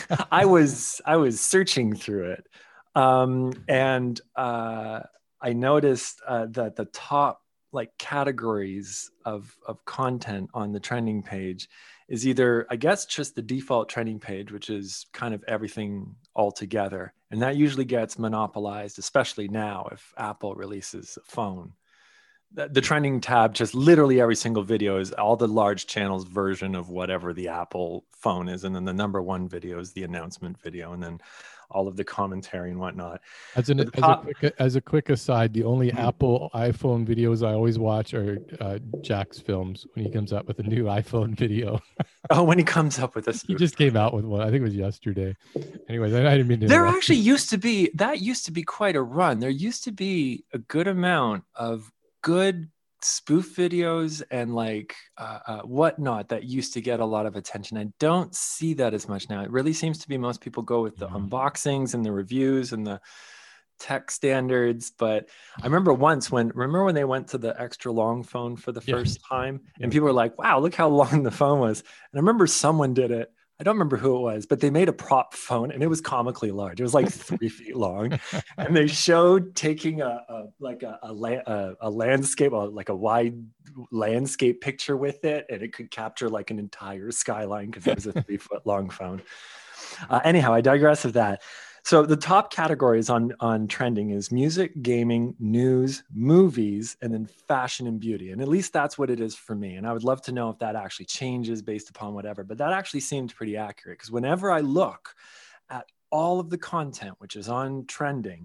Speaker 2: I was I was searching through it, um, and uh, I noticed uh, that the top like categories of of content on the trending page is either, I guess, just the default trending page, which is kind of everything all together, and that usually gets monopolized, especially now if Apple releases a phone. The, the trending tab, just literally every single video is all the large channels version of whatever the Apple phone is. And then the number one video is the announcement video, and then all of the commentary and whatnot.
Speaker 1: As, an, as,
Speaker 2: top-
Speaker 1: a quick, as a quick aside, the only
Speaker 2: Mhm.
Speaker 1: Apple iPhone videos I always watch are uh, Jack's films when he comes out with a new iPhone video.
Speaker 2: Oh, when he comes up with this.
Speaker 1: He just came out with one. I think it was yesterday. Anyways, I, I didn't mean to.
Speaker 2: There
Speaker 1: interrupt.
Speaker 2: actually used to be, that used to be quite a run. There used to be a good amount of good spoof videos and like uh, uh, whatnot that used to get a lot of attention. I don't see that as much now. It really seems to be most people go with the
Speaker 1: Yeah.
Speaker 2: unboxings and the reviews and the tech standards. But I remember once when, remember when they went to the extra long phone for the
Speaker 1: Yeah.
Speaker 2: first time,
Speaker 1: Yeah.
Speaker 2: and people were like, wow, look how long the phone was. And I remember someone did it. I don't remember who it was, but they made a prop phone and it was comically large. It was like three feet long. And they showed taking a, a like a, a, la- a, a landscape, or like a wide landscape picture with it. And it could capture like an entire skyline because it was a three foot long phone. Uh, anyhow, I digress of that. So the top categories on, on trending is music, gaming, news, movies, and then fashion and beauty. And at least that's what it is for me. And I would love to know if that actually changes based upon whatever, but that actually seemed pretty accurate, because whenever I look at all of the content which is on trending,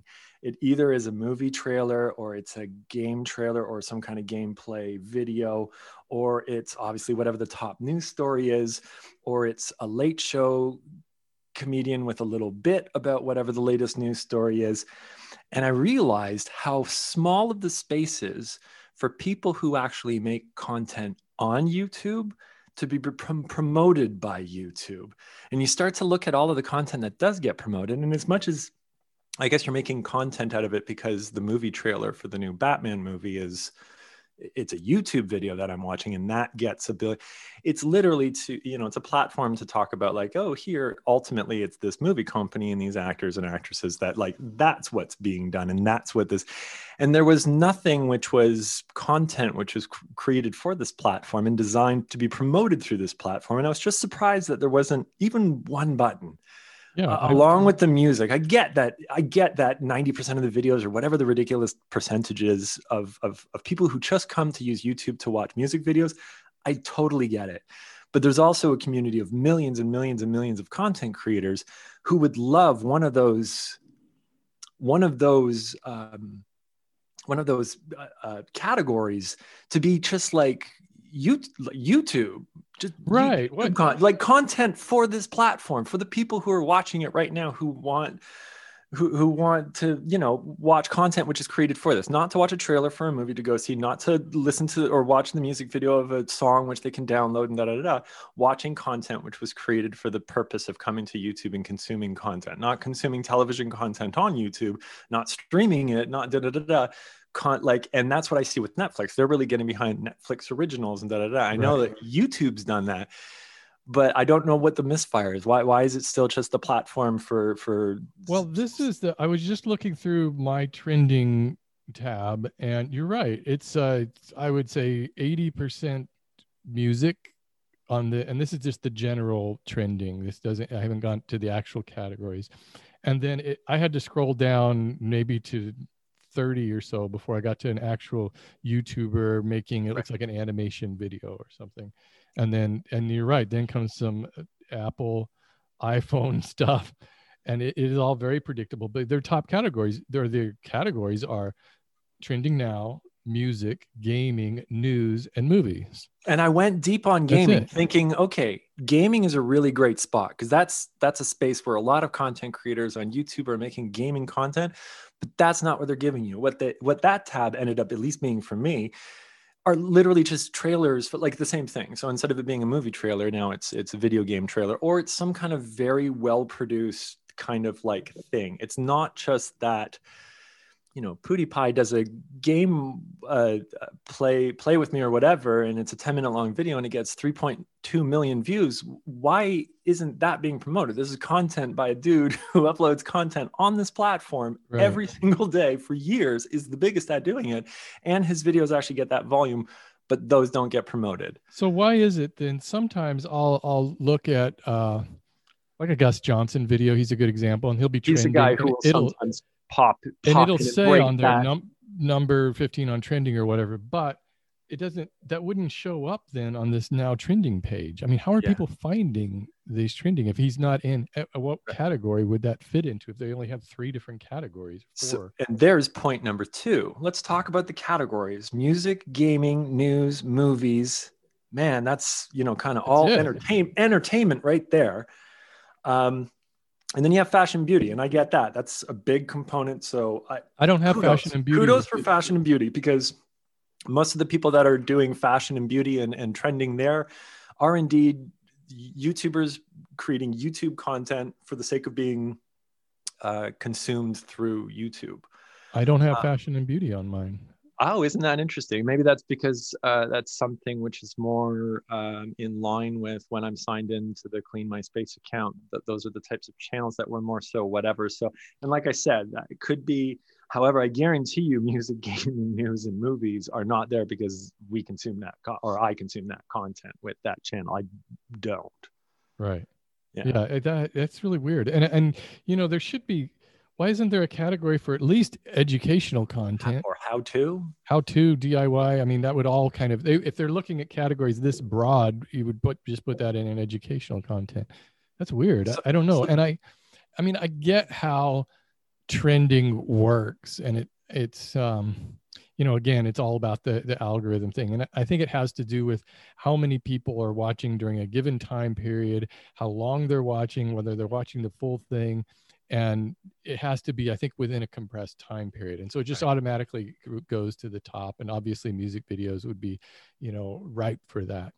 Speaker 2: It either is a movie trailer, or it's a game trailer, or some kind of gameplay video, or it's obviously whatever the top news story is, or it's a late show comedian with a little bit about whatever the latest news story is. And I realized how small of the space is for people who actually make content on YouTube to be pr- promoted by YouTube. And you start to look at all of the content that does get promoted. And as much as I guess you're making content out of it because the movie trailer for the new Batman movie is, it's a YouTube video that I'm watching, and that gets a billion. It's literally to, you know, it's a platform to talk about like, oh, here, ultimately it's this movie company and these actors and actresses that like, that's what's being done. And that's what this, and there was nothing which was content, which was cr- created for this platform and designed to be promoted through this platform. And I was just surprised that there wasn't even one button.
Speaker 1: Yeah,
Speaker 2: Uh, along with the music. I get that. I get that ninety percent of the videos, or whatever the ridiculous percentages of, of, of people who just come to use YouTube to watch music videos, I totally get it. But there's also a community of millions and millions and millions of content creators who would love one of those, one of those, um, one of those uh, uh, categories to be just like you, YouTube. Just
Speaker 1: right.
Speaker 2: YouTube con- like content for this platform, for the people who are watching it right now, who want who, who want to, you know, watch content which is created for this, not to watch a trailer for a movie to go see, not to listen to or watch the music video of a song which they can download and da da da, da. Watching content which was created for the purpose of coming to YouTube and consuming content, not consuming television content on YouTube, not streaming it, not da da da da. Con- like, and that's what I see with Netflix. They're really getting behind Netflix originals and da da da. I know
Speaker 1: Right.
Speaker 2: that YouTube's done that, but I don't know what the misfire is. Why why is it still just the platform for for?
Speaker 1: Well, this is the, I was just looking through my trending tab, and you're right. It's uh, I would say eighty percent music on the, and this is just the general trending. This doesn't, I haven't gone to the actual categories. And then it, I had to scroll down maybe to thirty or so before I got to an actual YouTuber making, it looks like an animation video or something. And then, and you're right, then comes some Apple iPhone stuff, and it, it is all very predictable, but their top categories, their, their categories are trending now, music, gaming, news, and movies.
Speaker 2: And I went deep on gaming, thinking, okay, gaming is a really great spot, because that's that's a space where a lot of content creators on YouTube are making gaming content, but that's not what they're giving you. What the what that tab ended up at least being for me are literally just trailers for like the same thing. So instead of it being a movie trailer, now it's it's a video game trailer, or it's some kind of very well produced kind of like thing. It's not just that, you know, PewDiePie does a game uh, play play with me or whatever, and it's a ten minute long video and it gets three point two million views. Why isn't that being promoted? This is content by a dude who uploads content on this platform right. every single day for years, is the biggest at doing it, and his videos actually get that volume, but those don't get promoted.
Speaker 1: So why is it then sometimes I'll I'll look at uh, like a Gus Johnson video. He's a good example, and he'll be trending.
Speaker 3: He's a guy who will sometimes pop, pop
Speaker 1: and it'll say on their
Speaker 3: that.
Speaker 1: num- number fifteen on trending or whatever, but it doesn't, that wouldn't show up then on this now trending page. I mean, how are yeah. people finding these trending if he's not in? Uh, what category would that fit into if they only have three different categories?
Speaker 2: So, and there's point number two. Let's talk about the categories: music, gaming, news, movies. Man, that's, you know, kind of all entertain entertainment right there. Um, And then you have fashion and beauty, and I get that. That's a big component. So I,
Speaker 1: I don't have
Speaker 2: kudos,
Speaker 1: fashion and beauty.
Speaker 2: Kudos for fashion and beauty, because most of the people that are doing fashion and beauty and, and trending there are indeed YouTubers creating YouTube content for the sake of being uh, consumed through YouTube.
Speaker 1: I don't have
Speaker 2: uh,
Speaker 1: fashion and beauty on mine.
Speaker 3: Oh, isn't that interesting? Maybe that's because uh, that's something which is more um, in line with when I'm signed into the Clean My Space account. That those are the types of channels that were more so whatever. So, and like I said, it could be. However, I guarantee you, music, gaming, news, and movies are not there because we consume that co- or I consume that content with that channel. I don't.
Speaker 1: Right.
Speaker 3: Yeah.
Speaker 1: Yeah. That, that's really weird. And and you know, there should be. Why isn't there a category for at least educational content
Speaker 2: or how to,
Speaker 1: how to D I Y? I mean, that would all kind of, they, if they're looking at categories this broad, you would put, just put that in an educational content. That's weird. So, I, I don't know. So, and I, I mean, I get how trending works. And it it's um you know, again, it's all about the the algorithm thing. And I think it has to do with how many people are watching during a given time period, how long they're watching, whether they're watching the full thing. And it has to be, I think, within a compressed time period. And so it just automatically goes to the top. And obviously music videos would be, you know, ripe for that.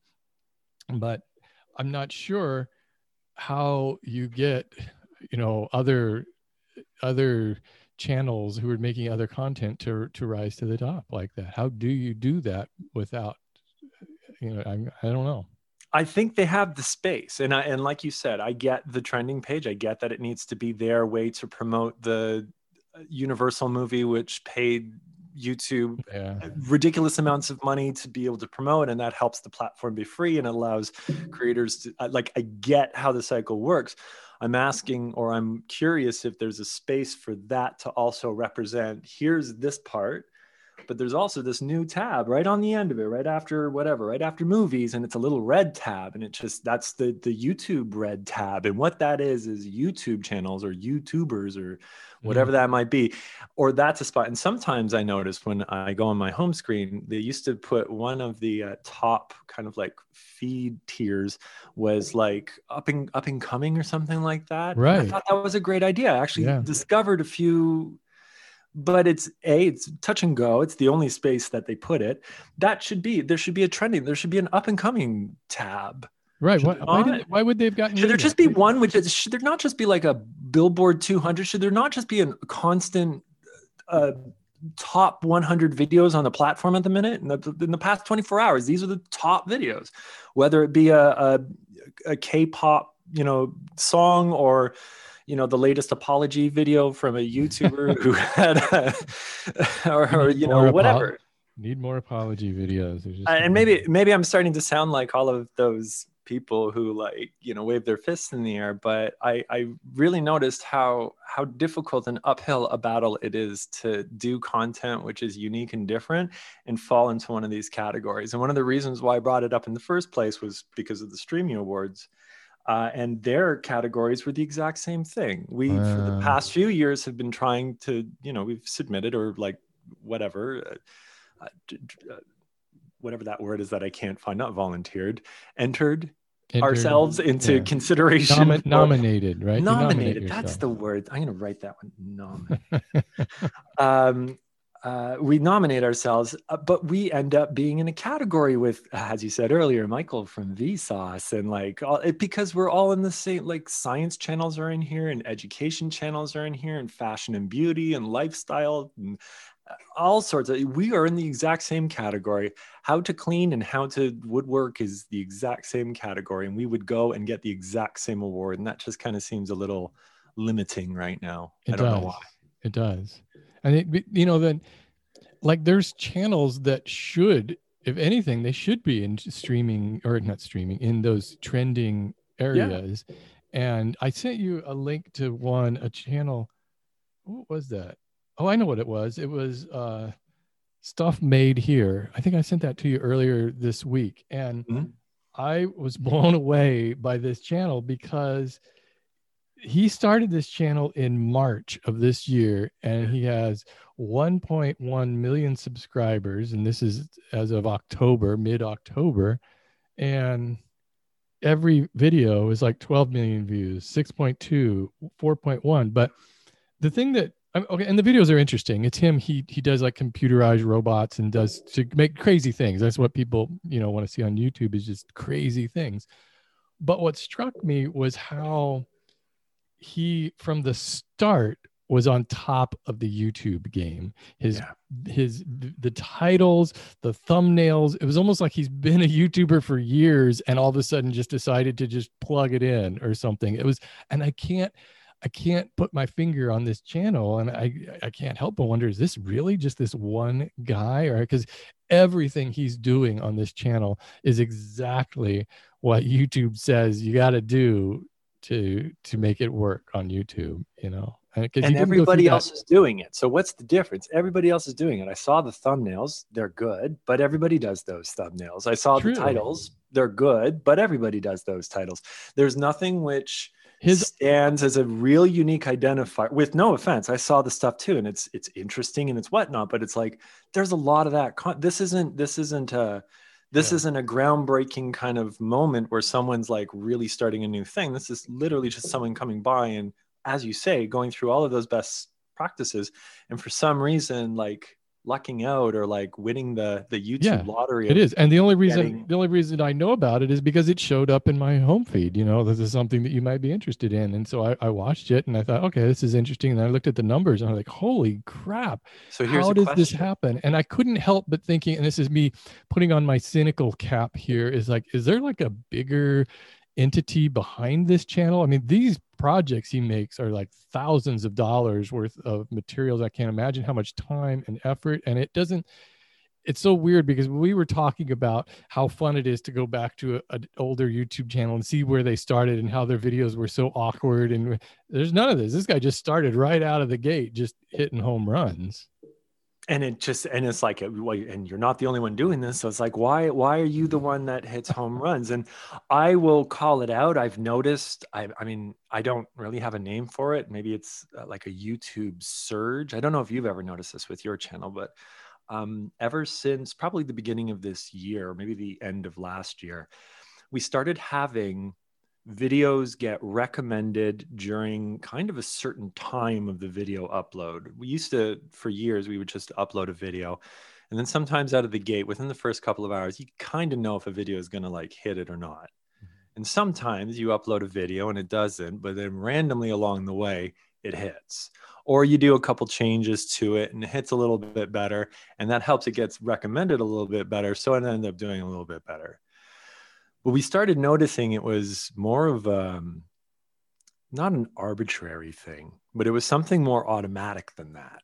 Speaker 1: But I'm not sure how you get, you know, other other channels who are making other content to to rise to the top like that. How do you do that without, you know, I, I don't know.
Speaker 2: I think they have the space. And I, and like you said, I get the trending page. I get that it needs to be their way to promote the Universal movie, which paid YouTube
Speaker 1: yeah.
Speaker 2: ridiculous amounts of money to be able to promote. And that helps the platform be free and allows creators to, like, I get how the cycle works. I'm asking, or I'm curious if there's a space for that to also represent, here's this part, but there's also this new tab right on the end of it, right after whatever, right after movies. And it's a little red tab. And it just, that's the, the YouTube red tab. And what that is, is YouTube channels or YouTubers or whatever that might be, or that's a spot. And sometimes I noticed when I go on my home screen, they used to put one of the uh, top kind of like feed tiers was like up and up and coming or something like that.
Speaker 1: Right.
Speaker 2: I thought that was a great idea. I actually
Speaker 1: yeah.
Speaker 2: discovered a few, but it's a, it's touch and go. It's the only space that they put it. That should be, there should be a trending, there should be an up and coming tab.
Speaker 1: Right. Why, why, did, why would they have gotten?
Speaker 2: Should there just be one? Which is, should there not just be like a Billboard two hundred? Should there not just be a constant uh, top one hundred videos on the platform at the minute? In the, in the past twenty-four hours, these are the top videos, whether it be a, a, a K-pop, you know, song, or, you know, the latest apology video from a YouTuber who had, a, or, or you know, whatever.
Speaker 1: Apo- need more apology videos.
Speaker 2: Uh, and maybe, maybe I'm starting to sound like all of those people who, like, you know, wave their fists in the air, but I, I really noticed how how difficult and uphill a battle it is to do content which is unique and different and fall into one of these categories. And one of the reasons why I brought it up in the first place was because of the Streaming Awards. Uh, and their categories were the exact same thing. We, uh, for the past few years, have been trying to, you know, we've submitted or like whatever, uh, uh, whatever that word is that I can't find, not volunteered, entered, entered ourselves into yeah. consideration.
Speaker 1: Nomi- nominated, right?
Speaker 2: Nominated, that's the word. I'm going to write that one. Nominated. um, uh, we nominate ourselves, uh, but we end up being in a category with, as you said earlier, Michael from Vsauce, and like all, it, because we're all in the same, like science channels are in here, and education channels are in here, and fashion and beauty and lifestyle, and all sorts of, we are in the exact same category. How to clean and how to woodwork is the exact same category, and we would go and get the exact same award, and that just kind of seems a little limiting right now.
Speaker 1: It
Speaker 2: I don't
Speaker 1: does.
Speaker 2: know why.
Speaker 1: It does. And it, you know, then like there's channels that should, if anything, they should be in streaming, or not streaming, in those trending areas. Yeah. And I sent you a link to one, a channel. What was that? Oh, I know what it was. It was uh, Stuff Made Here. I think I sent that to you earlier this week. And mm-hmm. I was blown away by this channel because he started this channel in March of this year, and he has one point one million subscribers. And this is as of October, mid-October. And every video is like twelve million views, six point two, four point one. But the thing that, okay, and the videos are interesting. It's him. He he does like computerized robots and does to make crazy things. That's what people, you know, want to see on YouTube, is just crazy things. But what struck me was how he, from the start, was on top of the YouTube game. His yeah. his the titles, the thumbnails. It was almost like he's been a YouTuber for years, and all of a sudden just decided to just plug it in or something. It was, and I can't. I can't put my finger on this channel, and I, I can't help but wonder, is this really just this one guy? Or because everything he's doing on this channel is exactly what YouTube says you got to do to to make it work on YouTube, you know? And,
Speaker 2: and everybody else is doing it. So what's the difference? Everybody else is doing it. I saw the thumbnails. They're good, but everybody does those thumbnails. I saw True. the titles. They're good, but everybody does those titles. There's nothing which
Speaker 1: his
Speaker 2: stands as a real unique identifier. With no offense, I saw the stuff too, and it's it's interesting and it's whatnot, but it's like there's a lot of that. Con- this isn't this isn't a this
Speaker 1: Yeah.
Speaker 2: isn't a groundbreaking kind of moment where someone's like really starting a new thing. This is literally just someone coming by and, as you say, going through all of those best practices, and for some reason, like lucking out or like winning the the YouTube
Speaker 1: Yeah,
Speaker 2: lottery.
Speaker 1: it
Speaker 2: of
Speaker 1: is. And the only reason
Speaker 2: getting-
Speaker 1: the only reason I know about it is because it showed up in my home feed. You know, this is something that you might be interested in. And so I, I watched it and I thought, okay, this is interesting. And I looked at the numbers and I was like, holy crap.
Speaker 2: So here's
Speaker 1: How
Speaker 2: a
Speaker 1: does
Speaker 2: question.
Speaker 1: this happen? And I couldn't help but thinking, and this is me putting on my cynical cap here, is like, is there like a bigger entity behind this channel? I mean, these projects he makes are like thousands of dollars worth of materials. I can't imagine how much time and effort. And it doesn't, it's so weird because we were talking about how fun it is to go back to an older YouTube channel and see where they started and how their videos were so awkward. And there's none of this. This guy just started right out of the gate, just hitting home runs.
Speaker 2: And it just, and it's like, well, and you're not the only one doing this. So it's like, why, why are you the one that hits home runs? And I will call it out. I've noticed, I, I mean, I don't really have a name for it. Maybe it's uh, like a YouTube surge. I don't know if you've ever noticed this with your channel, but um, ever since probably the beginning of this year, maybe the end of last year, we started having videos get recommended during kind of a certain time of the video upload. We used to, for years, we would just upload a video. And then sometimes out of the gate, within the first couple of hours, you kind of know if a video is going to like hit it or not. And sometimes you upload a video and it doesn't, but then randomly along the way, it hits. Or you do a couple changes to it and it hits a little bit better. And that helps it gets recommended a little bit better. So it ended up doing a little bit better. But we started noticing it was more of um, not an arbitrary thing, but it was something more automatic than that.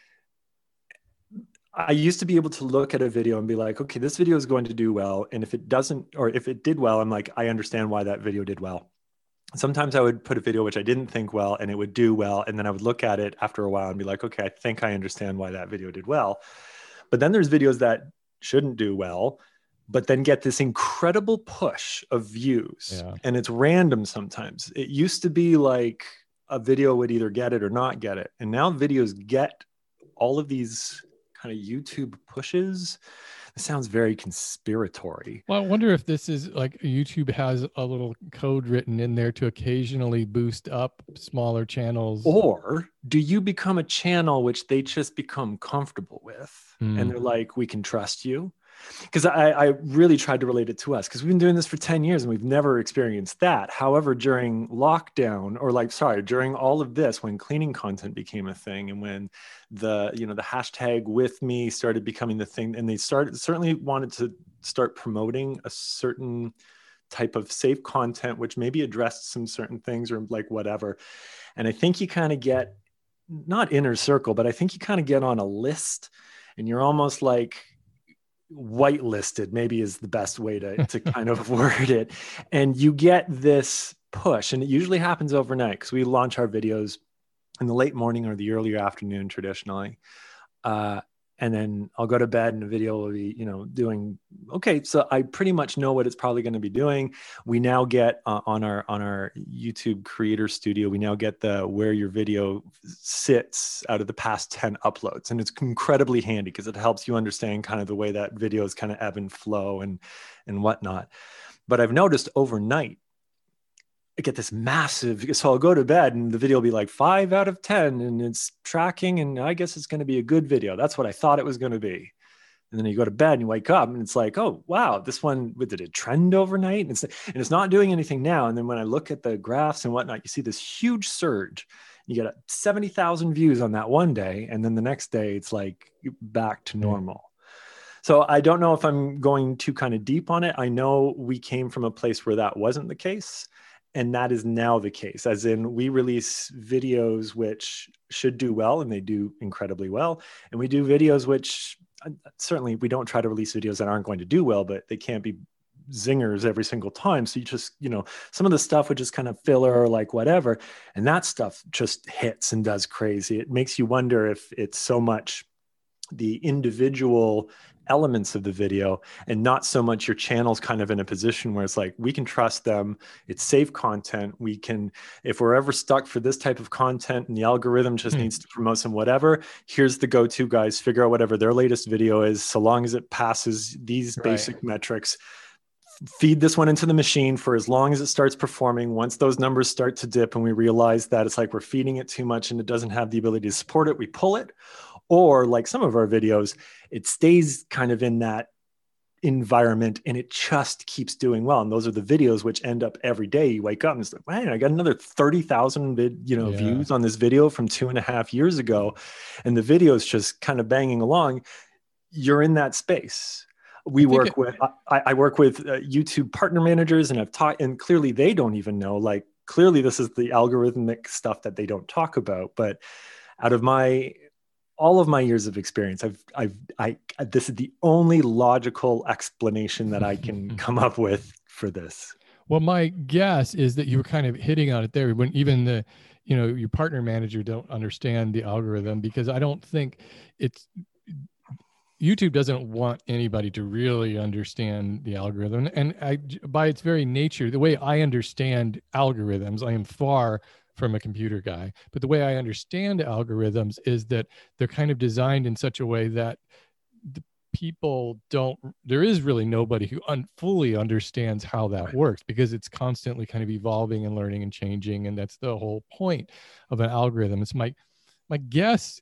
Speaker 2: I used to be able to look at a video and be like, okay, this video is going to do well. And if it doesn't, or if it did well, I'm like, I understand why that video did well. Sometimes I would put a video which I didn't think well and it would do well. And then I would look at it after a while and be like, okay, I think I understand why that video did well. But then there's videos that shouldn't do well, but then get this incredible push of views. Yeah. And it's random sometimes. It used to be like a video would either get it or not get it. And now videos get all of these kind of YouTube pushes. It sounds very conspiratory.
Speaker 1: Well, I wonder if this is like YouTube has a little code written in there to occasionally boost up smaller channels.
Speaker 2: Or do you become a channel which they just become comfortable with? Mm. And they're like, we can trust you. Because I, I really tried to relate it to us because we've been doing this for ten years and we've never experienced that. However, during lockdown or like, sorry, during all of this, when cleaning content became a thing and when the, you know, the hashtag with me started becoming the thing and they started certainly wanted to start promoting a certain type of safe content, which maybe addressed some certain things or like whatever. And I think you kind of get not inner circle, but I think you kind of get on a list and you're almost like, whitelisted maybe is the best way to, to kind of word it. And you get this push and it usually happens overnight because we launch our videos in the late morning or the earlier afternoon traditionally. Uh, and then I'll go to bed and the video will be, you know, doing, okay, so I pretty much know what it's probably going to be doing. We now get uh, on our, on our YouTube creator studio, we now get the, where your video sits out of the past ten uploads. And it's incredibly handy because it helps you understand kind of the way that videos kind of ebb and flow and, and whatnot. But I've noticed overnight, I get this massive, so I'll go to bed and the video will be like five out of ten and it's tracking and I guess it's going to be a good video. That's what I thought it was going to be. And then you go to bed and you wake up and it's like, oh, wow, this one, did it trend overnight? And it's, and it's not doing anything now. And then when I look at the graphs and whatnot, you see this huge surge. You get seventy thousand views on that one day. And then the next day it's like back to normal. Mm. So I don't know if I'm going too kind of deep on it. I know we came from a place where that wasn't the case. And that is now the case, as in we release videos which should do well, and they do incredibly well. And we do videos which uh, certainly we don't try to release videos that aren't going to do well, but they can't be zingers every single time. So you just, you know, some of the stuff would just kind of filler or like whatever. And that stuff just hits and does crazy. It makes you wonder if it's so much the individual elements of the video, and not so much your channel's kind of in a position where it's like, we can trust them, it's safe content, we can, if we're ever stuck for this type of content and the algorithm just
Speaker 1: Hmm.
Speaker 2: needs to promote some whatever, here's the go-to guys, figure out whatever their latest video is, so long as it passes these
Speaker 1: Right.
Speaker 2: basic metrics, feed this one into the machine for as long as it starts performing. Once those numbers start to dip and we realize that it's like we're feeding it too much and it doesn't have the ability to support it, we pull it. Or like some of our videos, it stays kind of in that environment and it just keeps doing well. And those are the videos which end up every day. You wake up and it's like, man, I got another thirty thousand vid, you know,
Speaker 1: Yeah.
Speaker 2: views on this video from two and a half years ago. And the video is just kind of banging along. You're in that space. We work
Speaker 1: it,
Speaker 2: with, I, I work with uh, YouTube partner managers, and I've taught, and clearly they don't even know, like, clearly this is the algorithmic stuff that they don't talk about. But out of my, all of my years of experience, I've, I've, I, this is the only logical explanation that I can come up with for this.
Speaker 1: Well, my guess is that you were kind of hitting on it there when even the, you know, your partner manager don't understand the algorithm, because I don't think it's, YouTube doesn't want anybody to really understand the algorithm. And I, by its very nature, the way I understand algorithms, I am far from a computer guy, but the way I understand algorithms is that they're kind of designed in such a way that the people don't, there is really nobody who un, fully understands how that
Speaker 2: Right.
Speaker 1: works, because it's constantly kind of evolving and learning and changing. And that's the whole point of an algorithm. It's my, my guess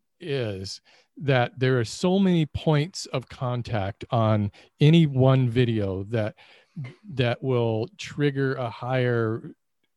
Speaker 1: is that there are so many points of contact on any one video that that will trigger a higher,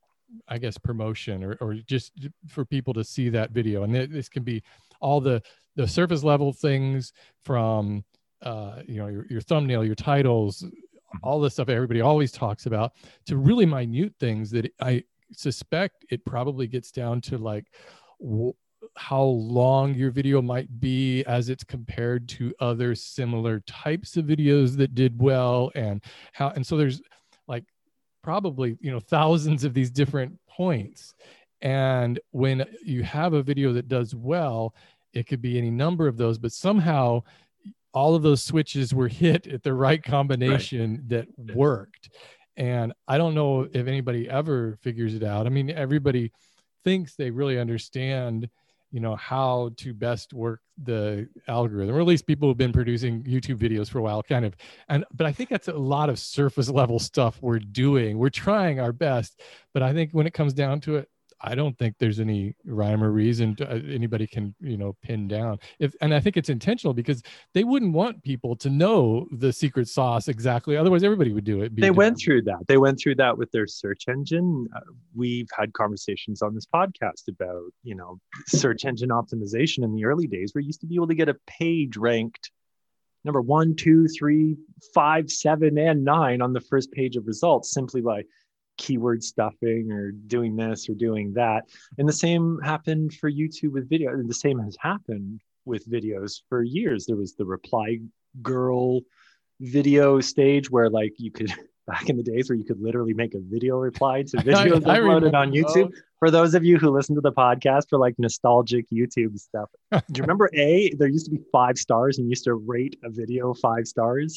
Speaker 1: I guess, promotion or, or just for people to see that video. And this can be all the the surface level things from uh, you know, your, your thumbnail, your titles, all the stuff everybody always talks about, to really minute things that I suspect it probably gets down to, like, w- how long your video might be as it's compared to other similar types of videos that did well, and how, and so there's like probably, you know, thousands of these different points. And when you have a video that does well, it could be any number of those, but somehow all of those switches were hit at the right combination right. that worked. And I don't know if anybody ever figures it out. I mean, everybody thinks they really understand, you know, how to best work the algorithm, or at least people who've been producing YouTube videos for a while, kind of. And, but I think that's a lot of surface level stuff we're doing. We're trying our best, but I think when it comes down to it, I don't think there's any rhyme or reason to, uh, anybody can, you know, pin down. If, and I think it's intentional because they wouldn't want people to know the secret sauce exactly. Otherwise, everybody would do it.
Speaker 3: They went through that. They went through that with their search engine. Uh, we've had conversations on this podcast about, you know, search engine optimization in the early days, where you used to be able to get a page ranked number one, two, three, five, seven, and nine on the first page of results simply by keyword stuffing or doing this or doing that. And the same happened for YouTube with video. And the same has happened with videos for years. There was the Reply Girl video stage where, like, you could, back in the days where you could literally make a video reply to videos I, I uploaded on YouTube. Those. For those of you who listen to the podcast for like nostalgic YouTube stuff, do you remember A, there used to be five stars and you used to rate a video five stars?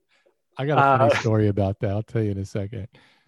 Speaker 1: I got a funny uh, story about that. I'll tell you in a second.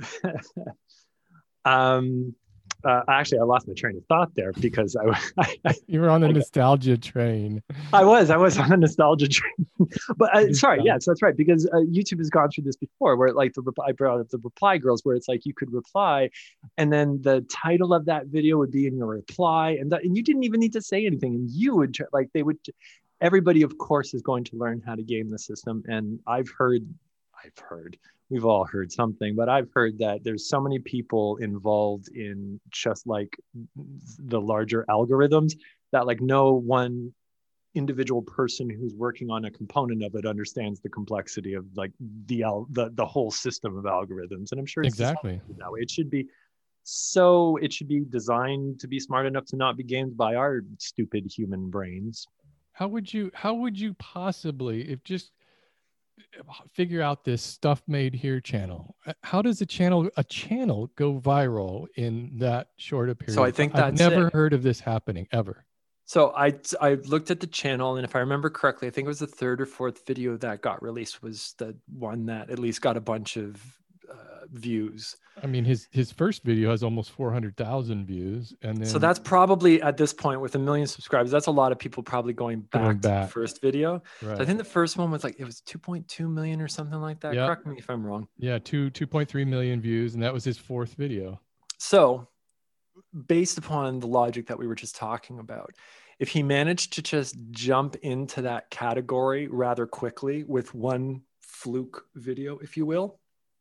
Speaker 3: um, uh, actually, I lost my train of thought there because I, I
Speaker 1: you were on the I, nostalgia train.
Speaker 3: I was, I was on the nostalgia train. But uh, sorry, yes, yeah, so that's right. Because uh, YouTube has gone through this before, where like the I brought up the reply girls, where it's like you could reply, and then the title of that video would be in your reply, and that, and you didn't even need to say anything, and you would like they would. Everybody, of course, is going to learn how to game the system, and I've heard. I've heard, we've all heard something, but I've heard that there's so many people involved in just like the larger algorithms that like no one individual person who's working on a component of it understands the complexity of like the the, the whole system of algorithms. And I'm sure it's
Speaker 1: exactly
Speaker 3: that way. It should be so, it should be designed to be smart enough to not be gamed by our stupid human brains.
Speaker 1: How would you, how would you possibly, if just figure out this Stuff Made Here channel? How does a channel a channel go viral in that short a period?
Speaker 2: So I think that's
Speaker 1: I've never
Speaker 2: it.
Speaker 1: heard of this happening ever.
Speaker 2: So I I looked at the channel, and if I remember correctly, I think it was the third or fourth video that got released was the one that at least got a bunch of uh, views.
Speaker 1: I mean, his his first video has almost four hundred thousand views, and then
Speaker 2: So that's probably at this point with a million subscribers, that's a lot of people probably going back,
Speaker 1: Going
Speaker 2: to the
Speaker 1: back.
Speaker 2: first video.
Speaker 1: right.
Speaker 2: So I think the first one was like it was two point two million or something like that.
Speaker 1: Yep.
Speaker 2: Correct me if I'm wrong.
Speaker 1: yeah, two two point three million views, and that was his fourth video.
Speaker 2: So based upon the logic that we were just talking about, if he managed to just jump into that category rather quickly with one fluke video, if you will,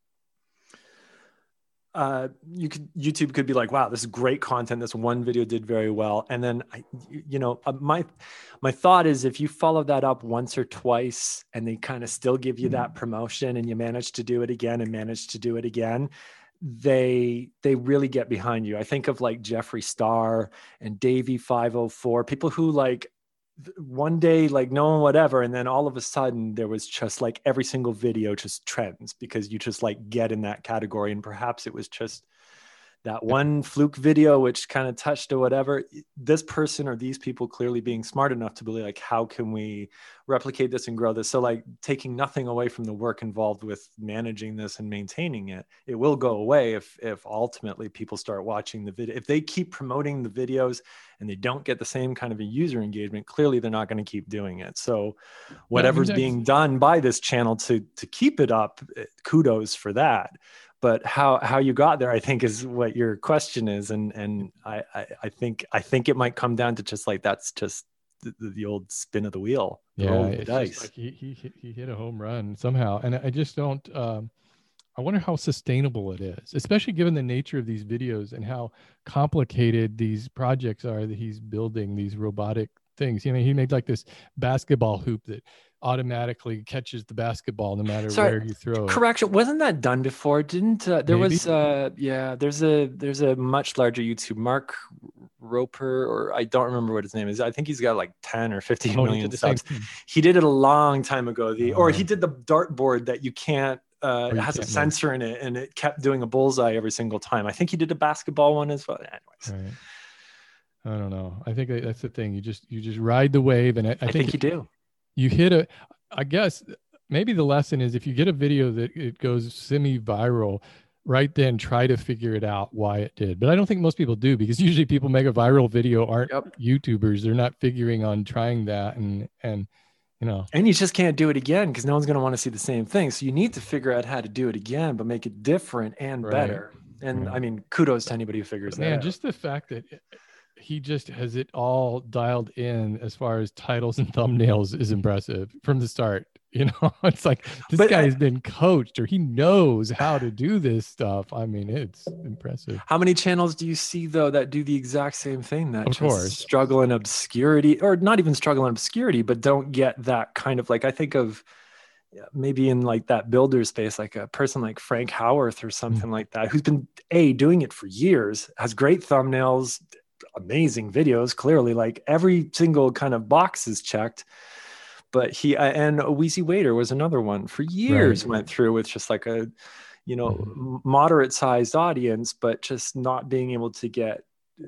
Speaker 2: uh, you could YouTube could be like, wow, this is great content. This one video did very well. And then, I, you know, uh, my my thought is if you follow that up once or twice and they kind of still give you that promotion and you manage to do it again and manage to do it again, they they really get behind you. I think of like Jeffree Star and Davey five oh four, people who like one day like no one whatever, and then all of a sudden there was just like every single video just trends because you just like get in that category. And perhaps it was just that one fluke video which kind of touched or whatever. This person or these people clearly being smart enough to be like, how can we replicate this and grow this? So like taking nothing away from the work involved with managing this and maintaining it, it will go away if if ultimately people start watching the video. If they keep promoting the videos and they don't get the same kind of a user engagement, clearly they're not going to keep doing it. So whatever's
Speaker 1: Yeah, I mean,
Speaker 2: being done by this channel to to keep it up, kudos for that. But how how you got there, I think, is what your question is, and and I I, I think I think it might come down to just like that's just the, the old spin of the wheel, the roll
Speaker 1: yeah,
Speaker 2: of the
Speaker 1: it's
Speaker 2: dice.
Speaker 1: just like he he hit- he hit a home run somehow, and I just don't. Um, I wonder how sustainable it is, especially given the nature of these videos and how complicated these projects are that he's building, these robotic things. You know, he made like this basketball hoop that automatically catches the basketball no matter
Speaker 2: Sorry,
Speaker 1: where you throw it.
Speaker 2: Correction, wasn't that done before? Didn't uh, there
Speaker 1: Maybe.
Speaker 2: was uh yeah, there's a there's a much larger YouTube, Mark Roper, or I don't remember what his name is. I think he's got like ten or fifteen
Speaker 1: Oh, he
Speaker 2: million
Speaker 1: did the same
Speaker 2: subs.
Speaker 1: thing.
Speaker 2: He did it a long time ago. The or he
Speaker 1: Oh.
Speaker 2: did the dartboard that you can't uh
Speaker 1: Oh,
Speaker 2: it
Speaker 1: you
Speaker 2: has a
Speaker 1: can't move.
Speaker 2: sensor in it and it kept doing a bullseye every single time. I think he did a basketball one as well. Anyways,
Speaker 1: Right. I don't know. I think that- that's the thing. You just you just ride the wave, and I, I
Speaker 2: I,
Speaker 1: think,
Speaker 2: think, you
Speaker 1: if
Speaker 2: do.
Speaker 1: you hit a. I guess maybe the lesson is if you get a video that it goes semi-viral, right then try to figure it out why it did. But I don't think most people do, because usually people make a viral video aren't
Speaker 2: Yep.
Speaker 1: YouTubers. They're not figuring on trying that, and and you know.
Speaker 2: And you just can't do it again because no one's going to want to see the same thing. So you need to figure out how to do it again, but make it different and
Speaker 1: Right.
Speaker 2: better. And
Speaker 1: Right.
Speaker 2: I mean, kudos to anybody who figures
Speaker 1: But
Speaker 2: that
Speaker 1: man,
Speaker 2: out.
Speaker 1: just the fact that it- he just has it all dialed in as far as titles and thumbnails is impressive from the start. You know, it's like this
Speaker 2: But
Speaker 1: guy
Speaker 2: I-
Speaker 1: has been coached, or he knows how to do this stuff. I mean, it's impressive.
Speaker 2: How many channels do you see though that do the exact same thing, that
Speaker 1: Of
Speaker 2: just
Speaker 1: course.
Speaker 2: struggle in obscurity, or not even struggle in obscurity, but don't get that kind of like, I think of yeah, maybe in like that builder space, like a person like Frank Howarth or something like that, who's been a doing it for years, has great thumbnails, amazing videos, clearly like every single kind of box is checked. But he uh, and Wheezy Waiter was another one for years, went through with just like a, you know,
Speaker 1: Mhm.
Speaker 2: moderate sized audience, but just not being able to get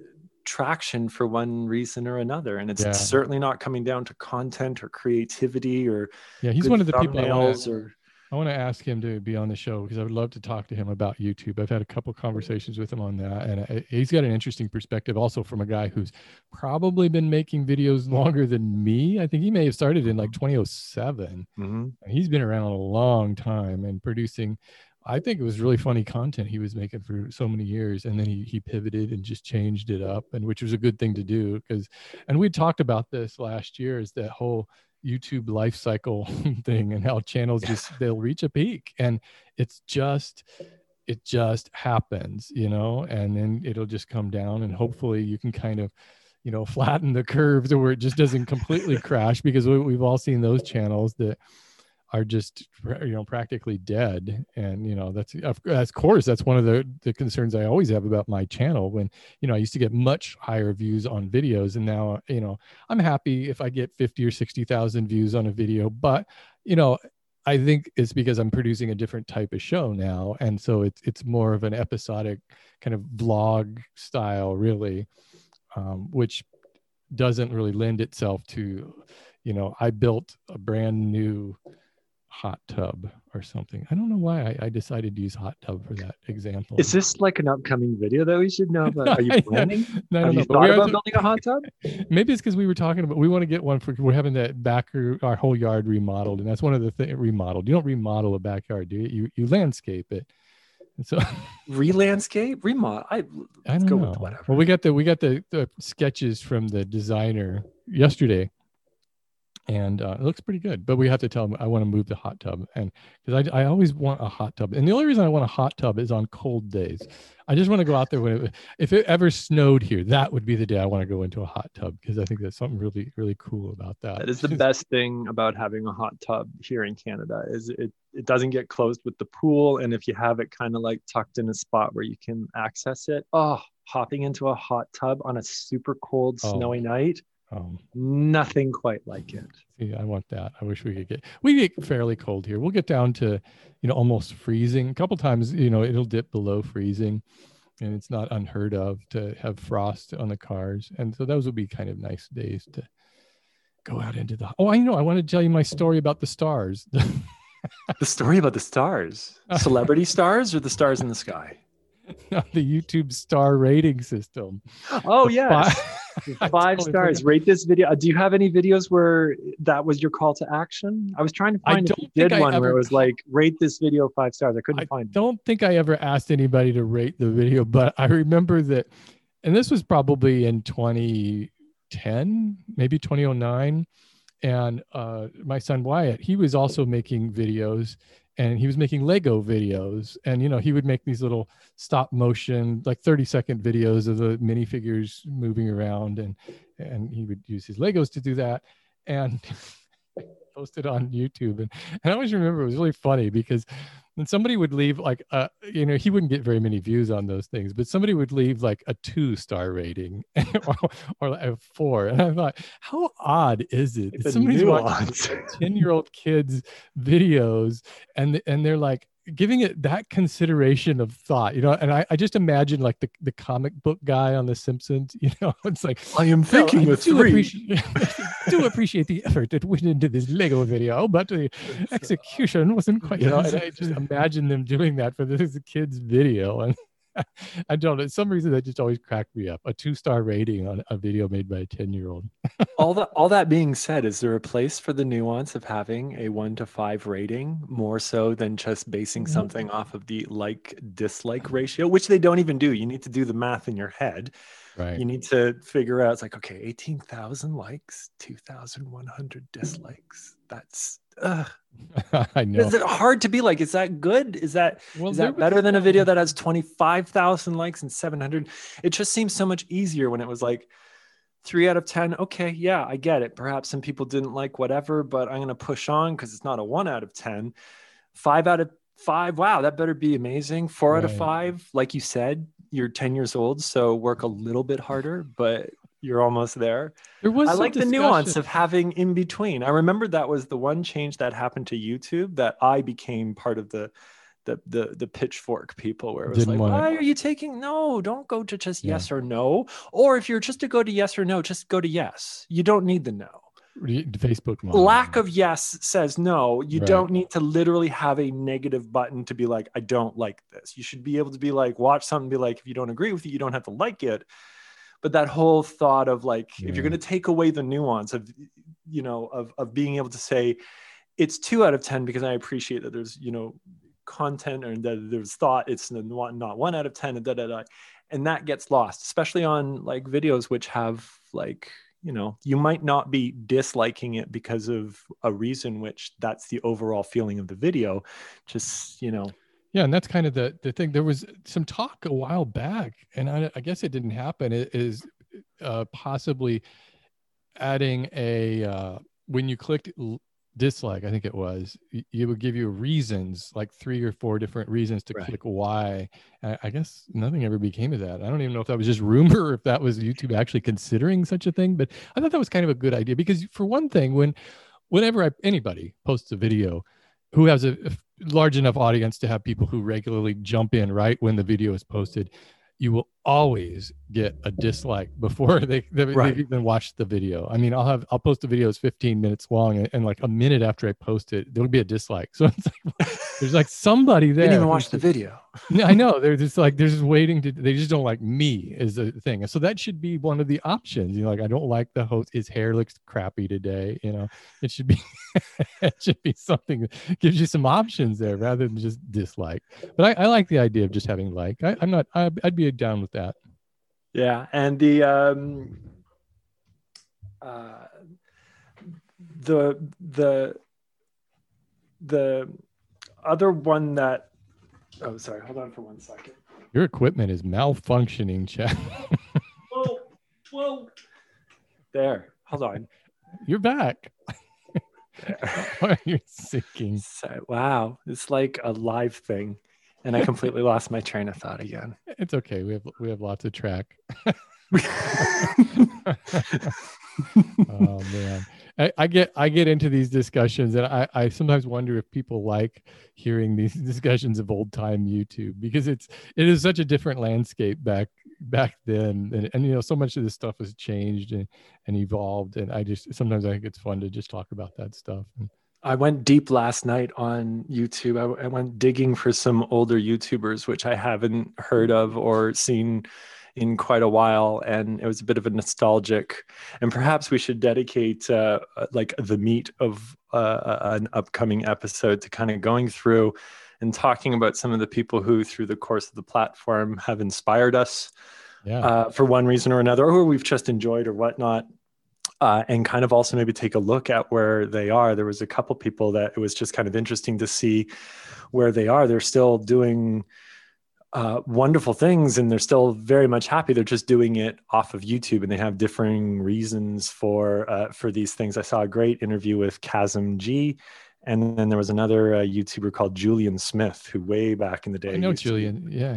Speaker 2: traction for one reason or another. And it's
Speaker 1: Yeah.
Speaker 2: certainly not coming down to content or creativity or
Speaker 1: Yeah, he's
Speaker 2: good
Speaker 1: one of the people I want
Speaker 2: thumbnails
Speaker 1: to
Speaker 2: or
Speaker 1: I want to ask him to be on the show, because I would love to talk to him about YouTube. I've had a couple conversations with him on that, and I- he's got an interesting perspective also from a guy who's probably been making videos longer than me. I think he may have started in like twenty oh seven.
Speaker 2: Mhm.
Speaker 1: And he's been around a long time and producing, I think it was really funny content he was making for so many years. And then he, he pivoted and just changed it up, and which was a good thing to do, because, and we talked about this last year, is that whole YouTube life cycle thing, and how channels just, they'll reach a peak, and it's just, it just happens, you know, and then it'll just come down, and hopefully you can kind of, you know, flatten the curve to where it just doesn't completely crash, because we, we've all seen those channels that are just, you know, practically dead. And, you know, that's, of of course, that's one of the, the concerns I always have about my channel, when, you know, I used to get much higher views on videos, and now, you know, I'm happy if I get fifty or sixty thousand views on a video, but, you know, I think it's because I'm producing a different type of show now. And so it's, it's more of an episodic kind of vlog style, really, um, which doesn't really lend itself to, you know, I built a brand new hot tub or something. I don't know why I, I decided to use hot tub for that example.
Speaker 3: Is this like an upcoming video that we should know about? Are you planning?
Speaker 1: No,
Speaker 3: Have
Speaker 1: no,
Speaker 3: you
Speaker 1: no,
Speaker 3: thought about building a hot tub?
Speaker 1: Maybe it's because we were talking about, we want to get one for, we're having that back, our whole yard remodeled. And that's one of the things, remodeled. You don't remodel a backyard, do you? You, you landscape it. And so
Speaker 2: re-landscape, remodel. I,
Speaker 1: I don't
Speaker 2: go
Speaker 1: know.
Speaker 2: with whatever.
Speaker 1: Well, we got the, we got the, the sketches from the designer yesterday. And uh, it looks pretty good, but we have to tell them I want to move the hot tub, and because I, I always want a hot tub, and the only reason I want a hot tub is on cold days. I just want to go out there when it, if it ever snowed here, that would be the day I want to go into a hot tub, because I think that's something really really cool about that.
Speaker 3: That is the best thing about having a hot tub here in Canada is it it doesn't get closed with the pool, and if you have it kind of like tucked in a spot where you can access it, oh, hopping into a hot tub on a super cold snowy oh. night. Um, Nothing quite like it.
Speaker 1: See, I want that. I wish we could get, we get fairly cold here. We'll get down to, you know, almost freezing. A couple times, you know, it'll dip below freezing, and it's not unheard of to have frost on the cars. And so those will be kind of nice days to go out into the, oh, I know. I want to tell you my story about the stars.
Speaker 2: The story about the stars? Celebrity stars or the stars in the sky?
Speaker 1: Not the YouTube star rating system.
Speaker 3: Oh, yeah. Five totally stars. Forgot. Rate this video. Do you have any videos where that was your call to action? I was trying to find if you did one ever, where it was like, rate this video five stars. I couldn't
Speaker 1: I
Speaker 3: find it.
Speaker 1: I don't think I ever asked anybody to rate the video, but I remember that, and this was probably in twenty ten, maybe twenty oh nine. And uh, my son Wyatt, he was also making videos, and he was making Lego videos. And, you know, he would make these little stop motion, like thirty second videos of the minifigures moving around. And, and he would use his Legos to do that and post it on YouTube. And, and I always remember it was really funny because when somebody would leave like, uh, you know, he wouldn't get very many views on those things, but somebody would leave like a two star rating or, or like a four. And I thought, how odd is it?
Speaker 3: It's
Speaker 1: Somebody's watching ten year old kids videos and, and they're like giving it that consideration of thought, you know, and I, I just imagine like the, the comic book guy on The Simpsons, you know, it's like,
Speaker 2: I am thinking with
Speaker 1: do
Speaker 2: three.
Speaker 1: Appreciate, do appreciate the effort that went into this Lego video, but the execution wasn't quite, you know, and I just imagine them doing that for this kid's video. And I don't know, some reason that just always cracked me up. A two-star rating on a video made by a ten year old.
Speaker 2: all that all that being said, is there a place for the nuance of having a one to five rating more so than just basing something mm-hmm. off of the like dislike ratio, which they don't even do? You need to do the math in your head.
Speaker 1: Right.
Speaker 2: You need to figure out, it's like, okay, eighteen thousand likes, two thousand one hundred dislikes. That's uh
Speaker 1: I know.
Speaker 2: Is it hard to be like, is that good? Is that
Speaker 1: well,
Speaker 2: is that better than a video that has twenty-five thousand likes and seven hundred? It just seems so much easier when it was like three out of ten. Okay, yeah, I get it. Perhaps some people didn't like whatever, but I'm going to push on because it's not a one out of ten. Five out of five. Wow, that better be amazing. Four right. out of five. Like you said, you're ten years old, so work a little bit harder, but you're almost there.
Speaker 1: There was
Speaker 2: I like
Speaker 1: discussion.
Speaker 2: the nuance of having in between. I remember that was the one change that happened to YouTube that I became part of the the the, the pitchfork people, where it was Didn't like, why it. Are you taking no, don't go to just yeah. yes or no. Or if you're just to go to yes or no, just go to yes. You don't need the no.
Speaker 1: Facebook model.
Speaker 2: Lack of yes says no. You right. don't need to literally have a negative button to be like, I don't like this. You should be able to be like, watch something, be like, if you don't agree with it, you don't have to like it. But that whole thought of like, yeah. if you're going to take away the nuance of, you know, of, of being able to say it's two out of ten, because I appreciate that there's, you know, content or that there's thought, it's not, not one out of ten, and da, da, da. And that gets lost, especially on like videos, which have like, you know, you might not be disliking it because of a reason, which that's the overall feeling of the video. Just, you know,
Speaker 1: yeah, and that's kind of the the thing. There was some talk a while back, and I, I guess it didn't happen. It is uh, possibly adding a uh, when you clicked dislike, I think it was, it would give you reasons, like three or four different reasons to right. click why. I, I guess nothing ever became of that. I don't even know if that was just rumor or if that was YouTube actually considering such a thing. But I thought that was kind of a good idea because, for one thing, when whenever I, anybody posts a video who has a, a large enough audience to have people who regularly jump in right when the video is posted, you will always get a dislike before they, they
Speaker 2: Right.
Speaker 1: they've even watched the video. I mean, I'll have I'll post a video that's fifteen minutes long, and, and like a minute after I post it, there'll be a dislike. So it's like there's like somebody there.
Speaker 2: Didn't even watch
Speaker 1: who's
Speaker 2: the
Speaker 1: just-
Speaker 2: video.
Speaker 1: No, I know they're just like they're just waiting to. They just don't like me is the thing. So that should be one of the options. You know, like I don't like the host. His hair looks crappy today. You know, it should be it should be something that gives you some options there rather than just dislike. But I, I like the idea of just having like. I, I'm not. I, I'd be down with that.
Speaker 2: Yeah, and the um, uh, the the the other one that oh sorry, hold on for one second.
Speaker 1: Your equipment is malfunctioning, Chad.
Speaker 2: Whoa, whoa. There, hold on.
Speaker 1: You're back. Why are you sinking?
Speaker 2: So, wow, it's like a live thing, and I completely lost my train of thought again.
Speaker 1: It's okay. We have we have lots of track. Oh man, I, I get I get into these discussions, and I, I sometimes wonder if people like hearing these discussions of old time YouTube, because it's it is such a different landscape back back then, and, and you know so much of this stuff has changed and, and evolved, and I just sometimes I think it's fun to just talk about that stuff. And,
Speaker 2: I went deep last night on YouTube. I, I went digging for some older YouTubers, which I haven't heard of or seen in quite a while, and it was a bit of a nostalgic. And perhaps we should dedicate uh, like the meat of uh, an upcoming episode to kind of going through and talking about some of the people who, through the course of the platform, have inspired us
Speaker 1: yeah,
Speaker 2: uh, for one reason or another, or we've just enjoyed or whatnot. Uh, and kind of also maybe take a look at where they are. There was a couple people that it was just kind of interesting to see where they are. They're still doing uh, wonderful things, and they're still very much happy. They're just doing it off of YouTube, and they have differing reasons for uh, for these things. I saw a great interview with Chasm G, and then there was another uh, YouTuber called Julian Smith, who way back in the day.
Speaker 1: I know
Speaker 2: used to-
Speaker 1: Julian. Yeah,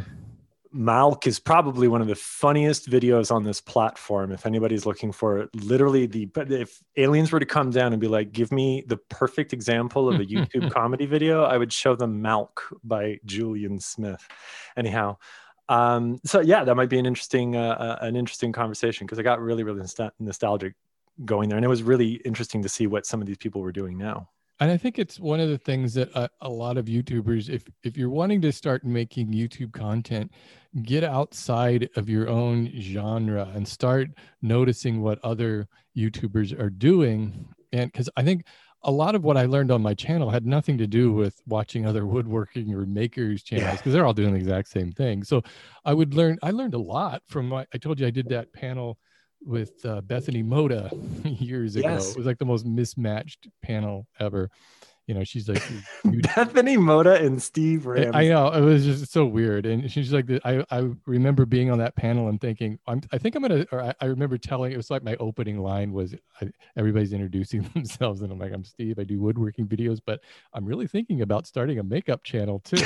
Speaker 2: Malk is probably one of the funniest videos on this platform. If anybody's looking for it, literally the, but if aliens were to come down and be like, give me the perfect example of a YouTube comedy video, I would show them Malk by Julian Smith. Anyhow. Um, so yeah, that might be an interesting, uh, uh, an interesting conversation, because I got really, really nostal- nostalgic going there. And it was really interesting to see what some of these people were doing now.
Speaker 1: and I think it's one of the things that a, a lot of YouTubers, if if you're wanting to start making YouTube content, get outside of your own genre and start noticing what other YouTubers are doing. And because I think a lot of what I learned on my channel had nothing to do with watching other woodworking or makers channels, because they're all doing the exact same thing. So I would learn, I learned a lot from my, I told you I did that panel with uh, Bethany Moda years ago.
Speaker 2: Yes.
Speaker 1: It was like the most mismatched panel ever. You know, she's like, you-
Speaker 2: Bethany Moda and Steve Ramsey.
Speaker 1: I know, it was just so weird. And she's like, I, I remember being on that panel and thinking, I'm, I think I'm going to, or I, I remember telling, it was like my opening line was, I, everybody's introducing themselves. And I'm like, I'm Steve, I do woodworking videos, but I'm really thinking about starting a makeup channel too.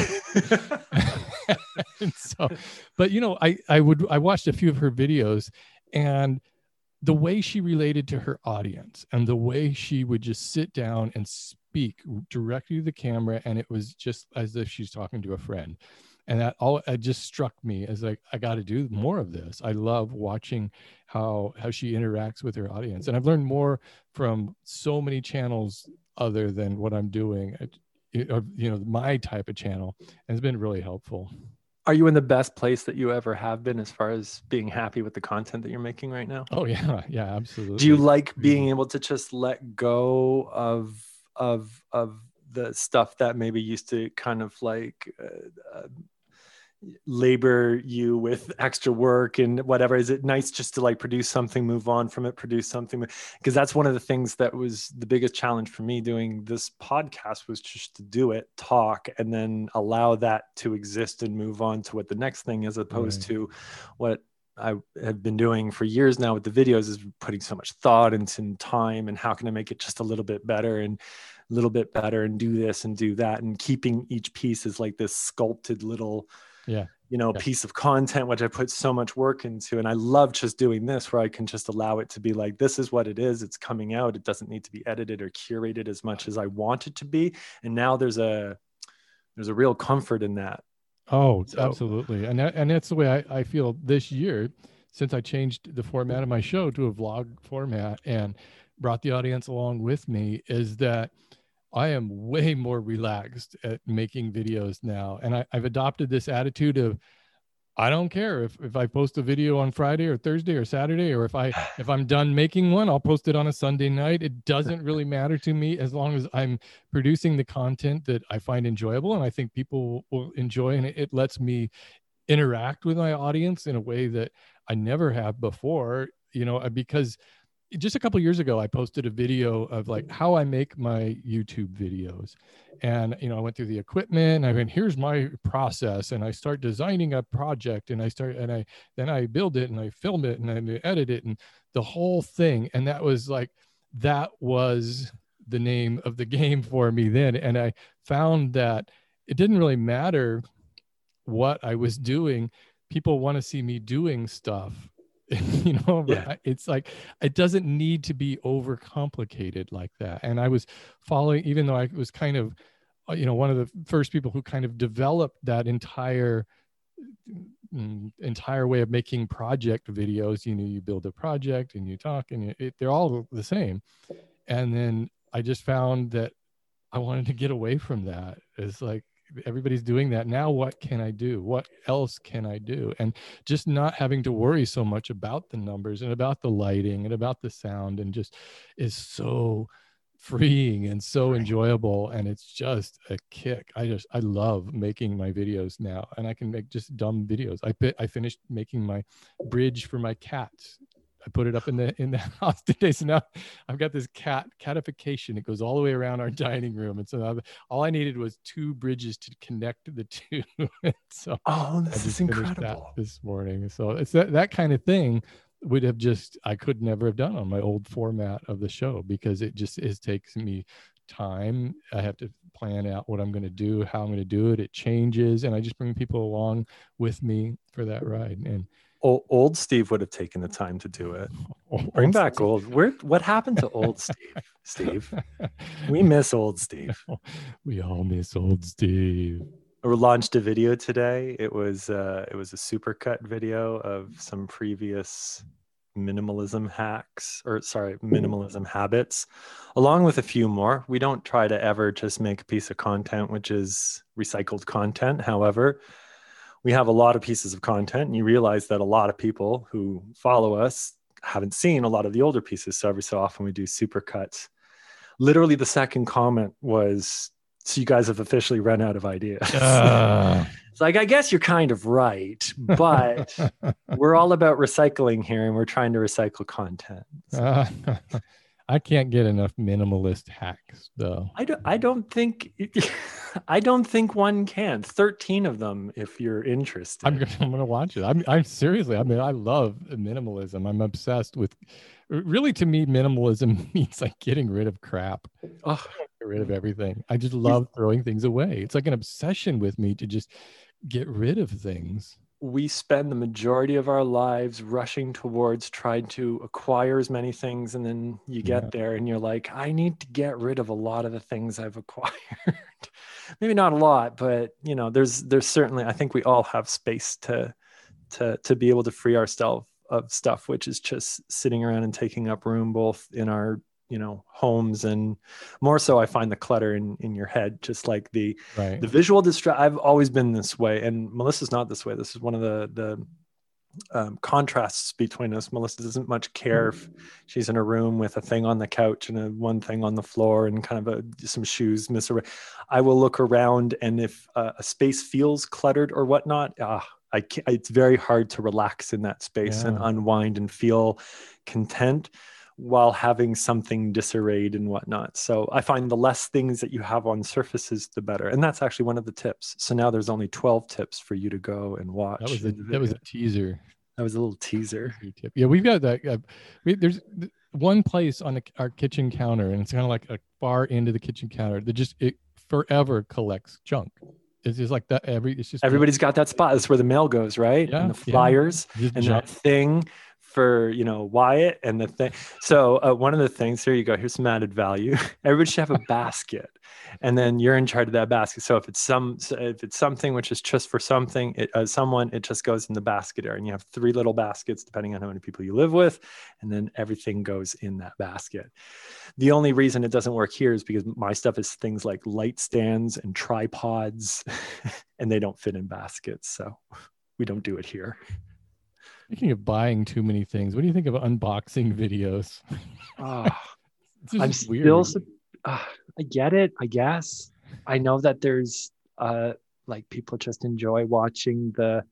Speaker 1: And so, but you know, I, I would, I watched a few of her videos, and the way she related to her audience and the way she would just sit down and speak directly to the camera, and it was just as if she's talking to a friend. And that all it just struck me as like, I got to do more of this. I love watching how how she interacts with her audience, and I've learned more from so many channels other than what I'm doing, you know, my type of channel, and it's been really helpful.
Speaker 2: Are you in the best place that you ever have been as far as being happy with the content that you're making right now?
Speaker 1: Oh yeah, yeah, absolutely.
Speaker 2: Do you like being able to just let go of of of the stuff that maybe used to kind of like uh, uh, labor you with extra work and whatever? Is it nice just to like produce something, move on from it, produce something? Because that's one of the things that was the biggest challenge for me doing this podcast, was just to do it, talk, and then allow that to exist and move on to what the next thing, as opposed
Speaker 1: Right.
Speaker 2: to what I have been doing for years now with the videos, is putting so much thought into time, and how can I make it just a little bit better and a little bit better, and do this and do that, and keeping each piece as like this sculpted little,
Speaker 1: Yeah.
Speaker 2: you know,
Speaker 1: Yeah.
Speaker 2: piece of content, which I put so much work into. And I love just doing this, where I can just allow it to be like, this is what it is. It's coming out. It doesn't need to be edited or curated as much as I want it to be. And now there's a, there's a real comfort in that.
Speaker 1: Oh,
Speaker 2: So,
Speaker 1: absolutely. And that, and that's the way I, I feel this year, since I changed the format of my show to a vlog format and brought the audience along with me, is that I am way more relaxed at making videos now. And I, I've adopted this attitude of, I don't care if, if I post a video on Friday or Thursday or Saturday, or if I if I'm done making one, I'll post it on a Sunday night. It doesn't really matter to me as long as I'm producing the content that I find enjoyable and I think people will enjoy, and it, it lets me interact with my audience in a way that I never have before, you know, because just a couple of years ago, I posted a video of like how I make my YouTube videos. And, you know, I went through the equipment, I mean, here's my process, and I start designing a project, and I start, and I, then I build it and I film it and I edit it and the whole thing. And that was like, that was the name of the game for me then. And I found that it didn't really matter what I was doing. People want to see me doing stuff. You know,
Speaker 2: yeah.
Speaker 1: it's like, it doesn't need to be overcomplicated like that. And I was following, even though I was kind of, you know, one of the first people who kind of developed that entire entire way of making project videos. You know, you build a project and you talk, and it, they're all the same. And then I just found that I wanted to get away from that. It's like, everybody's doing that now. What can I do? What else can I do? And just not having to worry so much about the numbers and about the lighting and about the sound, and just is so freeing and so enjoyable. And it's just a kick. I just, I love making my videos now, and I can make just dumb videos. I I finished making my bridge for my cats. I put it up in the in the house today. So now I've got this cat catification. It goes all the way around our dining room. And so I've, all I needed was two bridges to connect the two. So
Speaker 2: oh, this is incredible.
Speaker 1: That this morning. So it's that, that kind of thing would have just, I could never have done on my old format of the show, because it just is takes me time. I have to plan out what I'm going to do, how I'm going to do it. It changes. And I just bring people along with me for that ride. And
Speaker 2: Old, old Steve would have taken the time to do it.
Speaker 1: Old
Speaker 2: Bring back
Speaker 1: Steve.
Speaker 2: old. Where? What happened to old Steve? Steve, we miss old Steve.
Speaker 1: We all miss old Steve.
Speaker 2: We launched a video today. It was uh, it was a supercut video of some previous minimalism hacks, or sorry, minimalism habits, along with a few more. We don't try to ever just make a piece of content which is recycled content. However, we have a lot of pieces of content, and you realize that a lot of people who follow us haven't seen a lot of the older pieces. So every so often we do supercuts. Literally the second comment was, so you guys have officially run out of ideas. Uh. It's like, I guess you're kind of right, but we're all about recycling here, and we're trying to recycle content. So.
Speaker 1: Uh, I can't get enough minimalist hacks, though.
Speaker 2: I don't. I don't think. I don't think one can. Thirteen of them, if you're interested.
Speaker 1: I'm gonna. I'm gonna watch it. I'm. I'm seriously. I mean, I love minimalism. I'm obsessed with. Really, to me, minimalism means like getting rid of crap. Oh. Get rid of everything. I just love throwing things away. It's like an obsession with me to just get rid of things.
Speaker 2: We spend the majority of our lives rushing towards trying to acquire as many things, and then you get yeah. there and you're like, I need to get rid of a lot of the things I've acquired. Maybe not a lot, but you know, there's there's certainly, I think we all have space to to to be able to free ourselves of stuff which is just sitting around and taking up room, both in our, you know, homes, and more so I find the clutter in, in your head, just like the,
Speaker 1: right.
Speaker 2: the visual distract. I've always been this way, and Melissa's not this way. This is one of the, the um, contrasts between us. Melissa doesn't much care if she's in a room with a thing on the couch and a one thing on the floor and kind of a, some shoes miss around. I will look around, and if uh, a space feels cluttered or whatnot, ah, I can't, it's very hard to relax in that space yeah. and unwind and feel content while having something disarrayed and whatnot. So I find the less things that you have on surfaces, the better. And that's actually one of the tips. So now there's only twelve tips for you to go and watch.
Speaker 1: That was a, that was a teaser.
Speaker 2: That was a little teaser.
Speaker 1: Tip. Yeah, we've got that. Uh, we, there's one place on the, our kitchen counter, and it's kind of like a far into the kitchen counter that just, it forever collects junk. It's just like that. Every, it's just
Speaker 2: everybody's got that spot. That's where the mail goes, right?
Speaker 1: Yeah,
Speaker 2: and the flyers
Speaker 1: yeah.
Speaker 2: and that thing for, you know, Wyatt and the thing. So uh, one of the things, here you go, here's some added value. Everybody should have a basket, and then you're in charge of that basket. So if it's some, so if it's something which is just for something, it, uh, someone, it just goes in the basket area, and you have three little baskets depending on how many people you live with, and then everything goes in that basket. The only reason it doesn't work here is because my stuff is things like light stands and tripods, and they don't fit in baskets. So we don't do it here.
Speaker 1: Speaking of buying too many things, what do you think of unboxing videos?
Speaker 3: Oh,
Speaker 1: It's just
Speaker 3: I'm
Speaker 1: weird.
Speaker 3: still, uh, I get it, I guess. I know that there's uh, like people just enjoy watching the,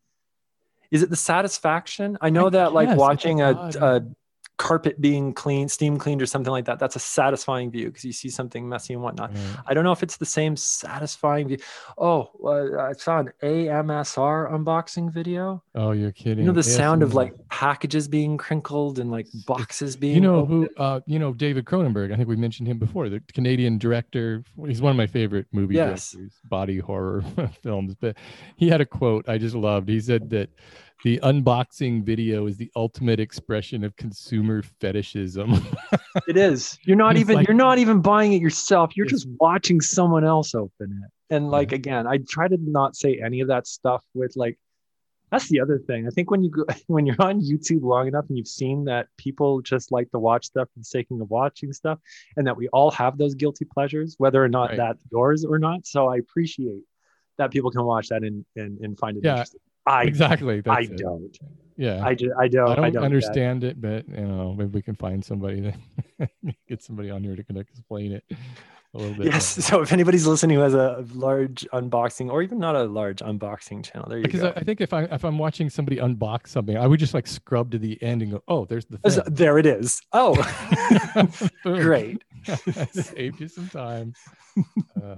Speaker 2: Is it the satisfaction? I know
Speaker 1: I
Speaker 2: that like
Speaker 1: guess, it's
Speaker 2: watching a,
Speaker 1: odd.
Speaker 2: a carpet being cleaned, steam cleaned or something like that, that's a satisfying view because you see something messy and whatnot.
Speaker 1: Right.
Speaker 2: I don't know if it's the same satisfying view. Oh, uh, I saw an A M S R unboxing video.
Speaker 1: Oh, you're kidding.
Speaker 2: You know, the sound of
Speaker 1: A S M R.
Speaker 2: like packages being crinkled and like boxes being
Speaker 1: You know
Speaker 2: opened.
Speaker 1: who? Uh, you know David Cronenberg. I think we mentioned him before. The Canadian director. He's one of my favorite movie
Speaker 2: Yes.
Speaker 1: directors, body horror films. But he had a quote I just loved. He said that the unboxing video is the ultimate expression of consumer fetishism.
Speaker 3: it is. You're not
Speaker 1: It's
Speaker 3: even,
Speaker 1: like-
Speaker 3: you're not even buying it yourself. You're
Speaker 1: It's-
Speaker 3: just watching someone else open it. And like, again, I try to not say any of that stuff with like, that's the other thing. I think when you go, when you're on YouTube long enough and you've seen that people just like to watch stuff for the sake of watching stuff, and that we all have those guilty pleasures, whether or not
Speaker 1: Right.
Speaker 3: that's yours or not. So I appreciate that people can watch that and and, and find it
Speaker 1: Yeah,
Speaker 3: interesting. I
Speaker 1: exactly.
Speaker 3: I
Speaker 1: That's it.
Speaker 3: don't.
Speaker 1: Yeah.
Speaker 3: I just I don't.
Speaker 1: I don't,
Speaker 3: I don't
Speaker 1: understand it, but you know, maybe we can find somebody that get somebody on here to kind of explain it a little bit.
Speaker 2: Yes.
Speaker 1: more.
Speaker 2: So if anybody's listening who has a large unboxing or even not a large unboxing channel, there you
Speaker 1: Because
Speaker 2: go.
Speaker 1: I, I think if I if I'm watching somebody unbox something, I would just like scrub to the end and go, "Oh, there's the
Speaker 2: As-
Speaker 1: thing."
Speaker 2: There it is. Oh,
Speaker 1: Boom.
Speaker 2: great.
Speaker 1: Saved you some time. Uh,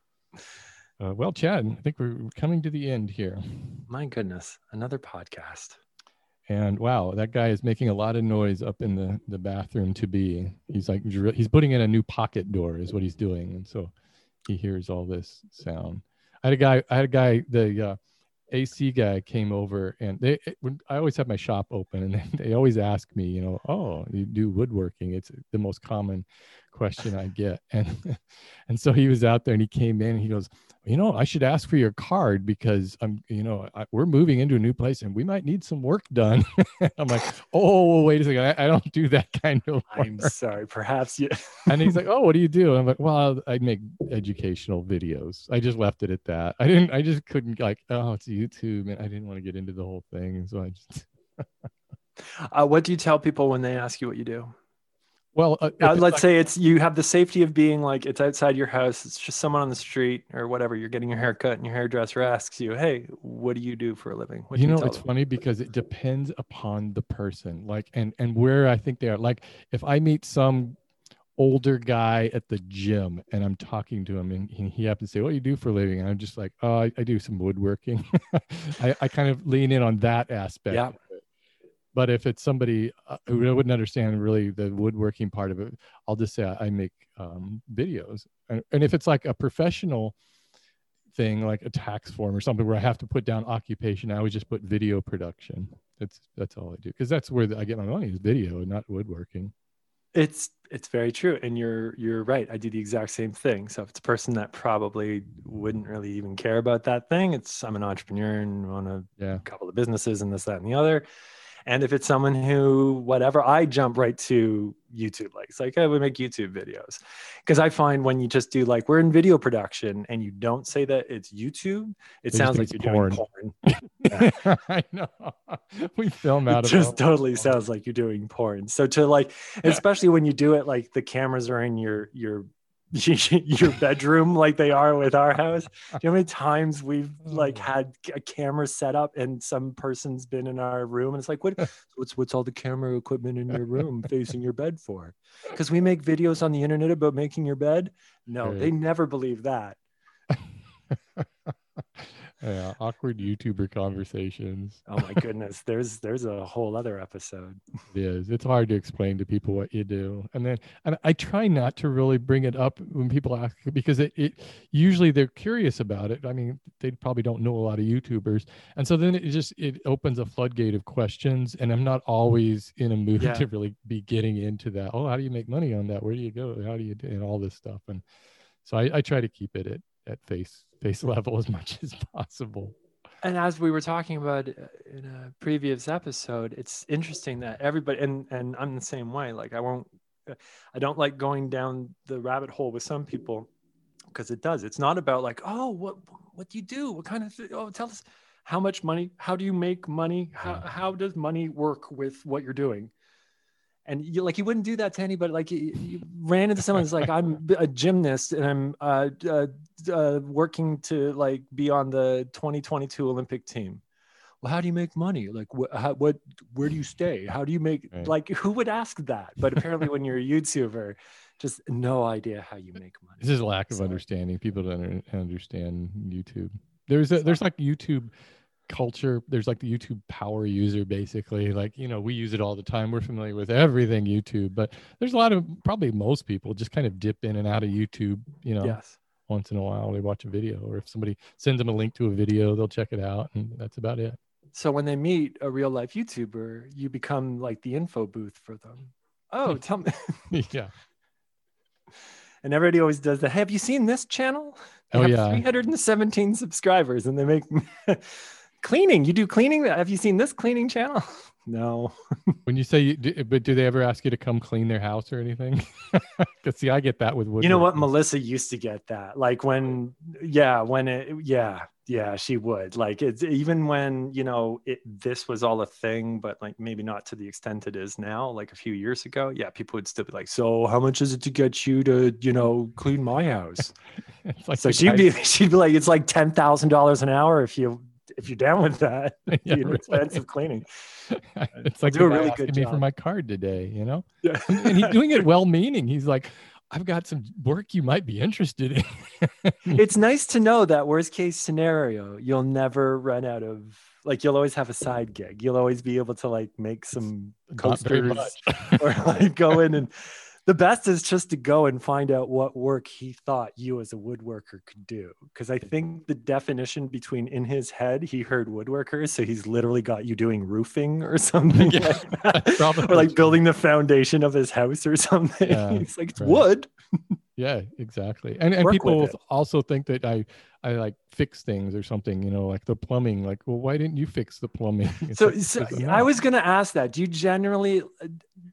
Speaker 1: uh, well, Chad, I think we're coming to the end here.
Speaker 2: My goodness. Another podcast.
Speaker 1: And wow, that guy is making a lot of noise up in the, the bathroom to be. He's like, dr- he's putting in a new pocket door is what he's doing. And so he hears all this sound. I had a guy, I had a guy, the uh, A C guy came over, and they, it, when, I always have my shop open, and they, they always ask me, you know, oh, you do woodworking. It's the most common question I get. And, and so he was out there and he came in and he goes, you know, I should ask for your card because I'm, you know, I, we're moving into a new place and we might need some work done. I'm like, oh, wait a second. I, I don't do that kind of work.
Speaker 2: I'm sorry. Perhaps you.
Speaker 1: And he's like, oh, what do you do? And I'm like, well, I make educational videos. I just left it at that. I didn't, I just couldn't like, oh, it's YouTube. And I didn't want to get into the whole thing. And so I just,
Speaker 2: Uh, what do you tell people when they ask you what you do?
Speaker 1: well, uh, if
Speaker 2: Uh,
Speaker 1: it's
Speaker 2: let's
Speaker 1: like-
Speaker 2: say it's you have the safety of being like it's outside your house. It's just someone on the street or whatever. You're getting your hair cut and your hairdresser asks you, "Hey, what do you do for a living?" What do
Speaker 1: you know,
Speaker 2: tell
Speaker 1: it's
Speaker 2: them?
Speaker 1: funny because it depends upon the person, like, and and where I think they are. Like, if I meet some older guy at the gym and I'm talking to him and he, he happens to say, what do you do for a living? And I'm just like, oh, I, I do some woodworking. I, I kind of lean in on that aspect.
Speaker 2: Yeah.
Speaker 1: of it. But if it's somebody uh, who wouldn't understand really the woodworking part of it, I'll just say I, I make um, videos. And, and if it's like a professional thing, like a tax form or something where I have to put down occupation, I always just put video production. That's that's all I do, because that's where I get my money is video, not woodworking.
Speaker 2: It's it's very true, and you're you're right. I do the exact same thing. So if it's a person that probably wouldn't really even care about that thing, it's I'm an entrepreneur and own a
Speaker 1: Yeah.
Speaker 2: couple of businesses and this, that, and the other. And if it's someone who, whatever, I jump right to YouTube. Like, it's like, I would make YouTube videos. Because I find when you just do like, we're in video production and you don't say that it's YouTube, it
Speaker 1: They just
Speaker 2: sounds
Speaker 1: think
Speaker 2: like
Speaker 1: it's
Speaker 2: you're
Speaker 1: porn.
Speaker 2: doing porn.
Speaker 1: I know. We film out
Speaker 2: It
Speaker 1: of
Speaker 2: just
Speaker 1: it.
Speaker 2: totally sounds like you're doing porn. So to like, especially when you do it, like the cameras are in your, your, your bedroom, like they are with our house. Do you know how many times we've like
Speaker 1: Oh.
Speaker 2: had a camera set up and some person's been in our room and it's like, what, what's, what's all the camera equipment in your room facing your bed for? Because we make videos on the internet about making your bed. No, they
Speaker 1: Right.
Speaker 2: never believe that.
Speaker 1: Yeah, awkward YouTuber conversations.
Speaker 2: Oh my goodness, there's there's a whole other episode.
Speaker 1: It is. It's hard to explain to people what you do, and then and I try not to really bring it up when people ask, because it, it usually they're curious about it. I mean, they probably don't know a lot of YouTubers, and so then it just it opens a floodgate of questions, and I'm not always in a mood
Speaker 2: Yeah.
Speaker 1: to really be getting into that. Oh, how do you make money on that? Where do you go? How do you do and all this stuff? And so I, I try to keep it at at face face level as much as possible.
Speaker 2: And as we were talking about uh, in a previous episode, it's interesting that everybody, and and I'm the same way. Like I won't, I don't like going down the rabbit hole with some people, because it does. It's not about like, oh, what what do you do? What kind of th- oh, tell us how much money? How do you make money? How
Speaker 1: Yeah.
Speaker 2: how does money work with what you're doing? And you like you wouldn't do that to anybody. Like you, you ran into someone who's like, I'm a gymnast and I'm uh, uh, uh, working to like be on the twenty twenty-two Olympic team. Well, how do you make money? Like what, how, what, where do you stay? How do you make,
Speaker 1: Right.
Speaker 2: like, who would ask that? But apparently when you're a YouTuber, just no idea how you make money.
Speaker 1: This is a lack of
Speaker 2: So-
Speaker 1: understanding. People don't under- understand YouTube. There's a, there's like YouTube culture. There's like the YouTube power user, basically. Like, you know, we use it all the time. We're familiar with everything YouTube, but there's a lot of, probably most people just kind of dip in and out of YouTube, you know,
Speaker 2: Yes.
Speaker 1: once in a while they watch a video, or if somebody sends them a link to a video, they'll check it out, and that's about it.
Speaker 2: So when they meet a real life YouTuber, you become like the info booth for them. Oh, tell me.
Speaker 1: Yeah.
Speaker 2: And everybody always does that. Have you seen this channel? They
Speaker 1: Oh,
Speaker 2: have
Speaker 1: yeah.
Speaker 2: three hundred seventeen subscribers, and they make cleaning. You do cleaning? Have you seen this cleaning channel? No.
Speaker 1: When you say, you, do, but do they ever ask you to come clean their house or anything? Because see, I get that with woodworking.
Speaker 2: You know what? Melissa used to get that. Like when, yeah, when it, yeah, yeah, she would. Like it's even when, you know, it, this was all a thing, but like maybe not to the extent it is now, like a few years ago. Yeah, people would still be like, so how much is it to get you to, you know, clean my house?
Speaker 1: It's like
Speaker 2: So
Speaker 1: the
Speaker 2: she'd
Speaker 1: guy-
Speaker 2: be, she'd be like, it's like ten thousand dollars an hour if you, if you're down with that.
Speaker 1: Yeah,
Speaker 2: You know,
Speaker 1: really.
Speaker 2: expensive cleaning.
Speaker 1: It's like
Speaker 2: do a
Speaker 1: the guy
Speaker 2: really
Speaker 1: asking
Speaker 2: good
Speaker 1: me for
Speaker 2: job.
Speaker 1: my card today, you know?
Speaker 2: Yeah.
Speaker 1: And, and he's doing it well-meaning. He's like, I've got some work you might be interested in.
Speaker 2: It's nice to know that worst case scenario, you'll never run out of, like, you'll always have a side gig. You'll always be able to like make some
Speaker 1: Not very
Speaker 2: coasters
Speaker 1: much.
Speaker 2: or like go in, and the best is just to go and find out what work he thought you as a woodworker could do. Because I think the definition between in his head, he heard woodworkers, so he's literally got you doing roofing or something,
Speaker 1: Yeah,
Speaker 2: like that.
Speaker 1: probably
Speaker 2: or like
Speaker 1: true.
Speaker 2: building the foundation of his house or something.
Speaker 1: Yeah,
Speaker 2: It's like it's
Speaker 1: right.
Speaker 2: wood.
Speaker 1: Yeah, exactly. And and
Speaker 2: Work
Speaker 1: people
Speaker 2: with it.
Speaker 1: also think that I I like fix things or something, you know, like the plumbing. Like, well, why didn't you fix the plumbing? It's
Speaker 2: So,
Speaker 1: like,
Speaker 2: so
Speaker 1: because I'm
Speaker 2: I
Speaker 1: not.
Speaker 2: was going to ask that. Do you generally uh,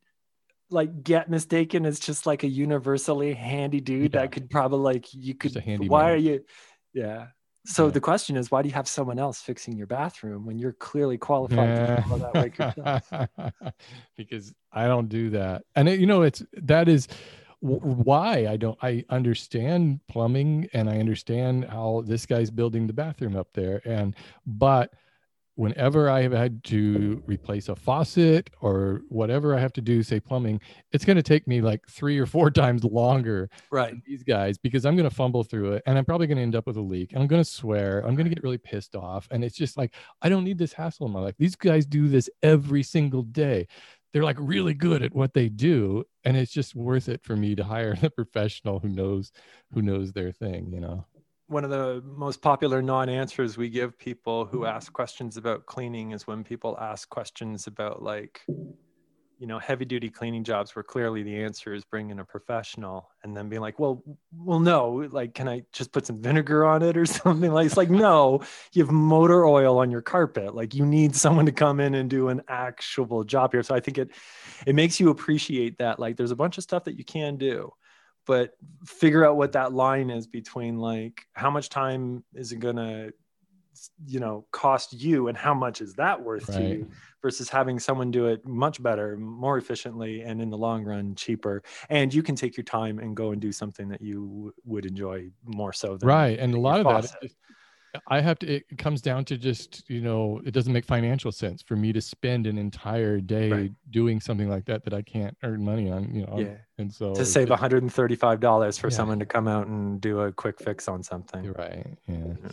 Speaker 2: like get mistaken as just like a universally handy dude
Speaker 1: Yeah.
Speaker 2: that could probably like you could?
Speaker 1: Just a handy
Speaker 2: why
Speaker 1: man.
Speaker 2: are you? Yeah. So
Speaker 1: Yeah.
Speaker 2: the question is, why do you have someone else fixing your bathroom when you're clearly qualified to do all that work yourself?
Speaker 1: Because I don't do that. And it, you know, it's that is w- why I don't I understand plumbing, and I understand how this guy's building the bathroom up there, and but whenever I have had to replace a faucet or whatever I have to do, say plumbing, it's going to take me like three or four times longer
Speaker 2: Right.
Speaker 1: than these guys, because I'm going to fumble through it, and I'm probably going to end up with a leak, and I'm going to swear, I'm going to get really pissed off. And it's just like, I don't need this hassle in my life. These guys do this every single day. They're like really good at what they do. And it's just worth it for me to hire the professional who knows, who knows their thing, you know?
Speaker 2: One of the most popular non-answers we give people who ask questions about cleaning is when people ask questions about like, you know, heavy duty cleaning jobs where clearly the answer is bring in a professional, and then being like, well, well, no, like, can I just put some vinegar on it or something? Like, it's like, no, you have motor oil on your carpet. Like you need someone to come in and do an actual job here. So I think it, it makes you appreciate that. Like there's a bunch of stuff that you can do, but figure out what that line is between like, how much time is it going to, you know, cost you, and how much is that worth to
Speaker 1: Right.
Speaker 2: you, versus having someone do it much better, more efficiently, and in the long run cheaper. And you can take your time and go and do something that you w- would enjoy more so than
Speaker 1: Right. And a
Speaker 2: your
Speaker 1: lot of that,
Speaker 2: faucet.
Speaker 1: is just- I have to, it comes down to just, you know, it doesn't make financial sense for me to spend an entire day
Speaker 2: Right.
Speaker 1: doing something like that that I can't earn money on, you know.
Speaker 2: Yeah.
Speaker 1: And so
Speaker 2: to
Speaker 1: it's
Speaker 2: save
Speaker 1: just-
Speaker 2: one hundred thirty-five dollars for
Speaker 1: Yeah.
Speaker 2: someone to come out and do a quick fix on something.
Speaker 1: You're right. Yeah. It's, just-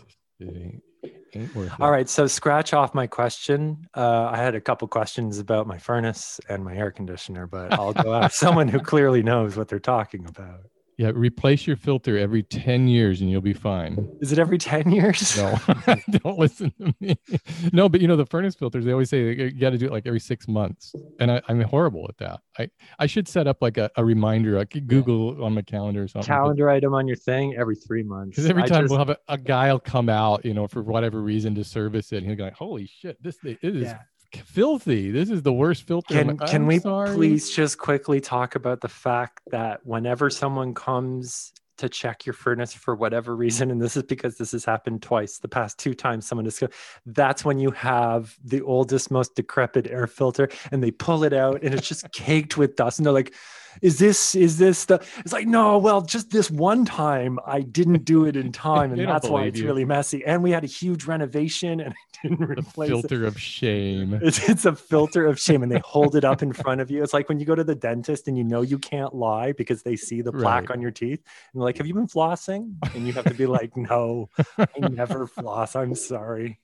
Speaker 1: It ain't, ain't worth it.
Speaker 2: All right, so scratch off my question. Uh, I had a couple questions about my furnace and my air conditioner, but I'll go ask someone who clearly knows what they're talking about.
Speaker 1: Yeah, replace your filter every ten years and you'll be fine.
Speaker 2: Is it every ten years?
Speaker 1: No, don't listen to me. No, but you know, the furnace filters, they always say you got to do it like every six months. And I, I'm horrible at that. I, I should set up like a, a reminder, like Google on my calendar or something.
Speaker 3: Calendar item on your thing every three months.
Speaker 1: Because every
Speaker 3: I
Speaker 1: time
Speaker 3: just,
Speaker 1: we'll have a, a guy will come out, you know, for whatever reason to service it. And he'll be like, holy shit, this thing it is
Speaker 3: Yeah.
Speaker 1: filthy. This is the worst filter.
Speaker 2: Can
Speaker 1: I'm
Speaker 2: can we
Speaker 1: sorry.
Speaker 2: please just quickly talk about the fact that whenever someone comes to check your furnace for whatever reason, and this is because this has happened twice, the past two times someone has, that's when you have the oldest, most decrepit air filter, and they pull it out and it's just caked with dust, and they're like, is this is this the it's like, no, well, just this one time I didn't do it in time, and
Speaker 1: They don't
Speaker 2: that's why
Speaker 1: believe
Speaker 2: it's
Speaker 1: you.
Speaker 2: really messy, and we had a huge renovation and I didn't
Speaker 1: The
Speaker 2: replace it.
Speaker 1: filter of shame.
Speaker 2: It's, it's a filter of shame, and they hold it up in front of you. It's like when you go to the dentist and you know you can't lie because they see the plaque
Speaker 1: Right.
Speaker 2: on your teeth, and they're like, have you been flossing? And you have to be like, no, I never floss. I'm sorry.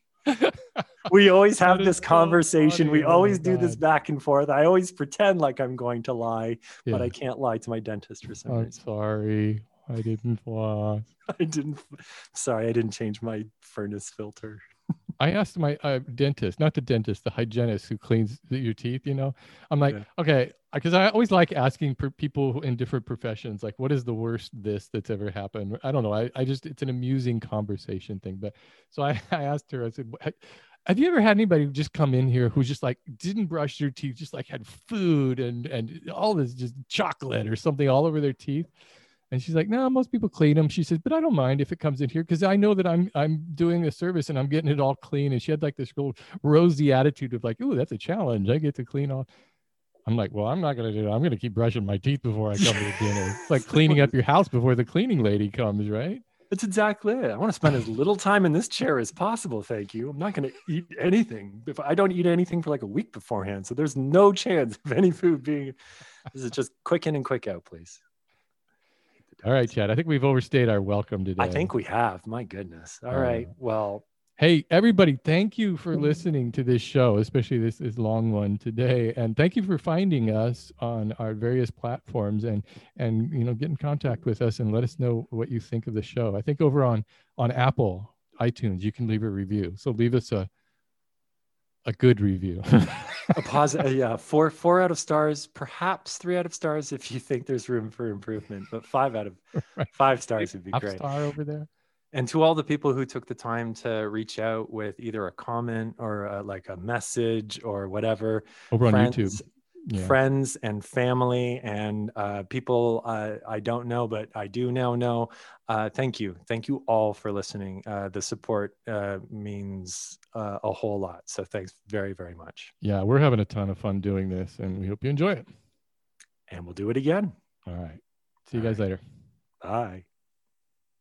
Speaker 2: We always have
Speaker 1: That
Speaker 2: this
Speaker 1: is so
Speaker 2: conversation.
Speaker 1: funny.
Speaker 2: We
Speaker 1: Oh my
Speaker 2: always do this
Speaker 1: God.
Speaker 2: back and forth. I always pretend like I'm going to lie, but
Speaker 1: Yeah.
Speaker 2: I can't lie to my dentist for some
Speaker 1: I'm
Speaker 2: reason.
Speaker 1: sorry. I didn't floss.
Speaker 2: I didn't. Sorry, I didn't change my furnace filter.
Speaker 1: I asked my uh, dentist, not the dentist, the hygienist who cleans the, your teeth, you know, I'm like,
Speaker 2: Yeah.
Speaker 1: okay, because I always like asking per people who- in different professions, like, what is the worst this that's ever happened? I don't know. I, I just, it's an amusing conversation thing. But so I, I asked her, I said, "Ha- have you ever had anybody just come in here who's just like, didn't brush their teeth, just like had food and, and all this just chocolate or something all over their teeth? And she's like, no, most people clean them. She says, but I don't mind if it comes in here because I know that I'm I'm doing a service and I'm getting it all clean. And she had like this real rosy attitude of like, ooh, that's a challenge. I get to clean all. I'm like, well, I'm not gonna do it. I'm gonna keep brushing my teeth before I come to the dinner. It's like cleaning up your house before the cleaning lady comes, right?
Speaker 2: That's exactly it. I want to spend as little time in this chair as possible. Thank you. I'm not going to eat anything. If I don't eat anything for like a week beforehand, so there's no chance of any food being. This is just quick in and quick out, please.
Speaker 1: All right, Chad. I think we've overstayed our welcome today.
Speaker 2: I think we have. My goodness. All
Speaker 1: Uh,
Speaker 2: right. Well,
Speaker 1: Hey, everybody, thank you for listening to this show, especially this, this long one today. And thank you for finding us on our various platforms and, and, you know, get in contact with us and let us know what you think of the show. I think over on, on Apple, iTunes, you can leave a review. So leave us a, a good review.
Speaker 2: a positive, yeah, four, four out of stars, perhaps three out of stars if you think there's room for improvement, but five out of
Speaker 1: Right.
Speaker 2: five stars would be
Speaker 1: Half
Speaker 2: great.
Speaker 1: star over there.
Speaker 2: And to all the people who took the time to reach out with either a comment or a, like a message or whatever,
Speaker 1: Over on
Speaker 2: friends,
Speaker 1: YouTube. Yeah.
Speaker 2: friends and family and uh, people uh, I don't know, but I do now know. Uh, thank you. Thank you all for listening. Uh, the support uh, means uh, a whole lot. So thanks very, very much.
Speaker 1: Yeah, we're having a ton of fun doing this and we hope you enjoy it.
Speaker 2: And we'll do it again.
Speaker 1: All right. See you
Speaker 2: All
Speaker 1: guys later.
Speaker 2: Bye.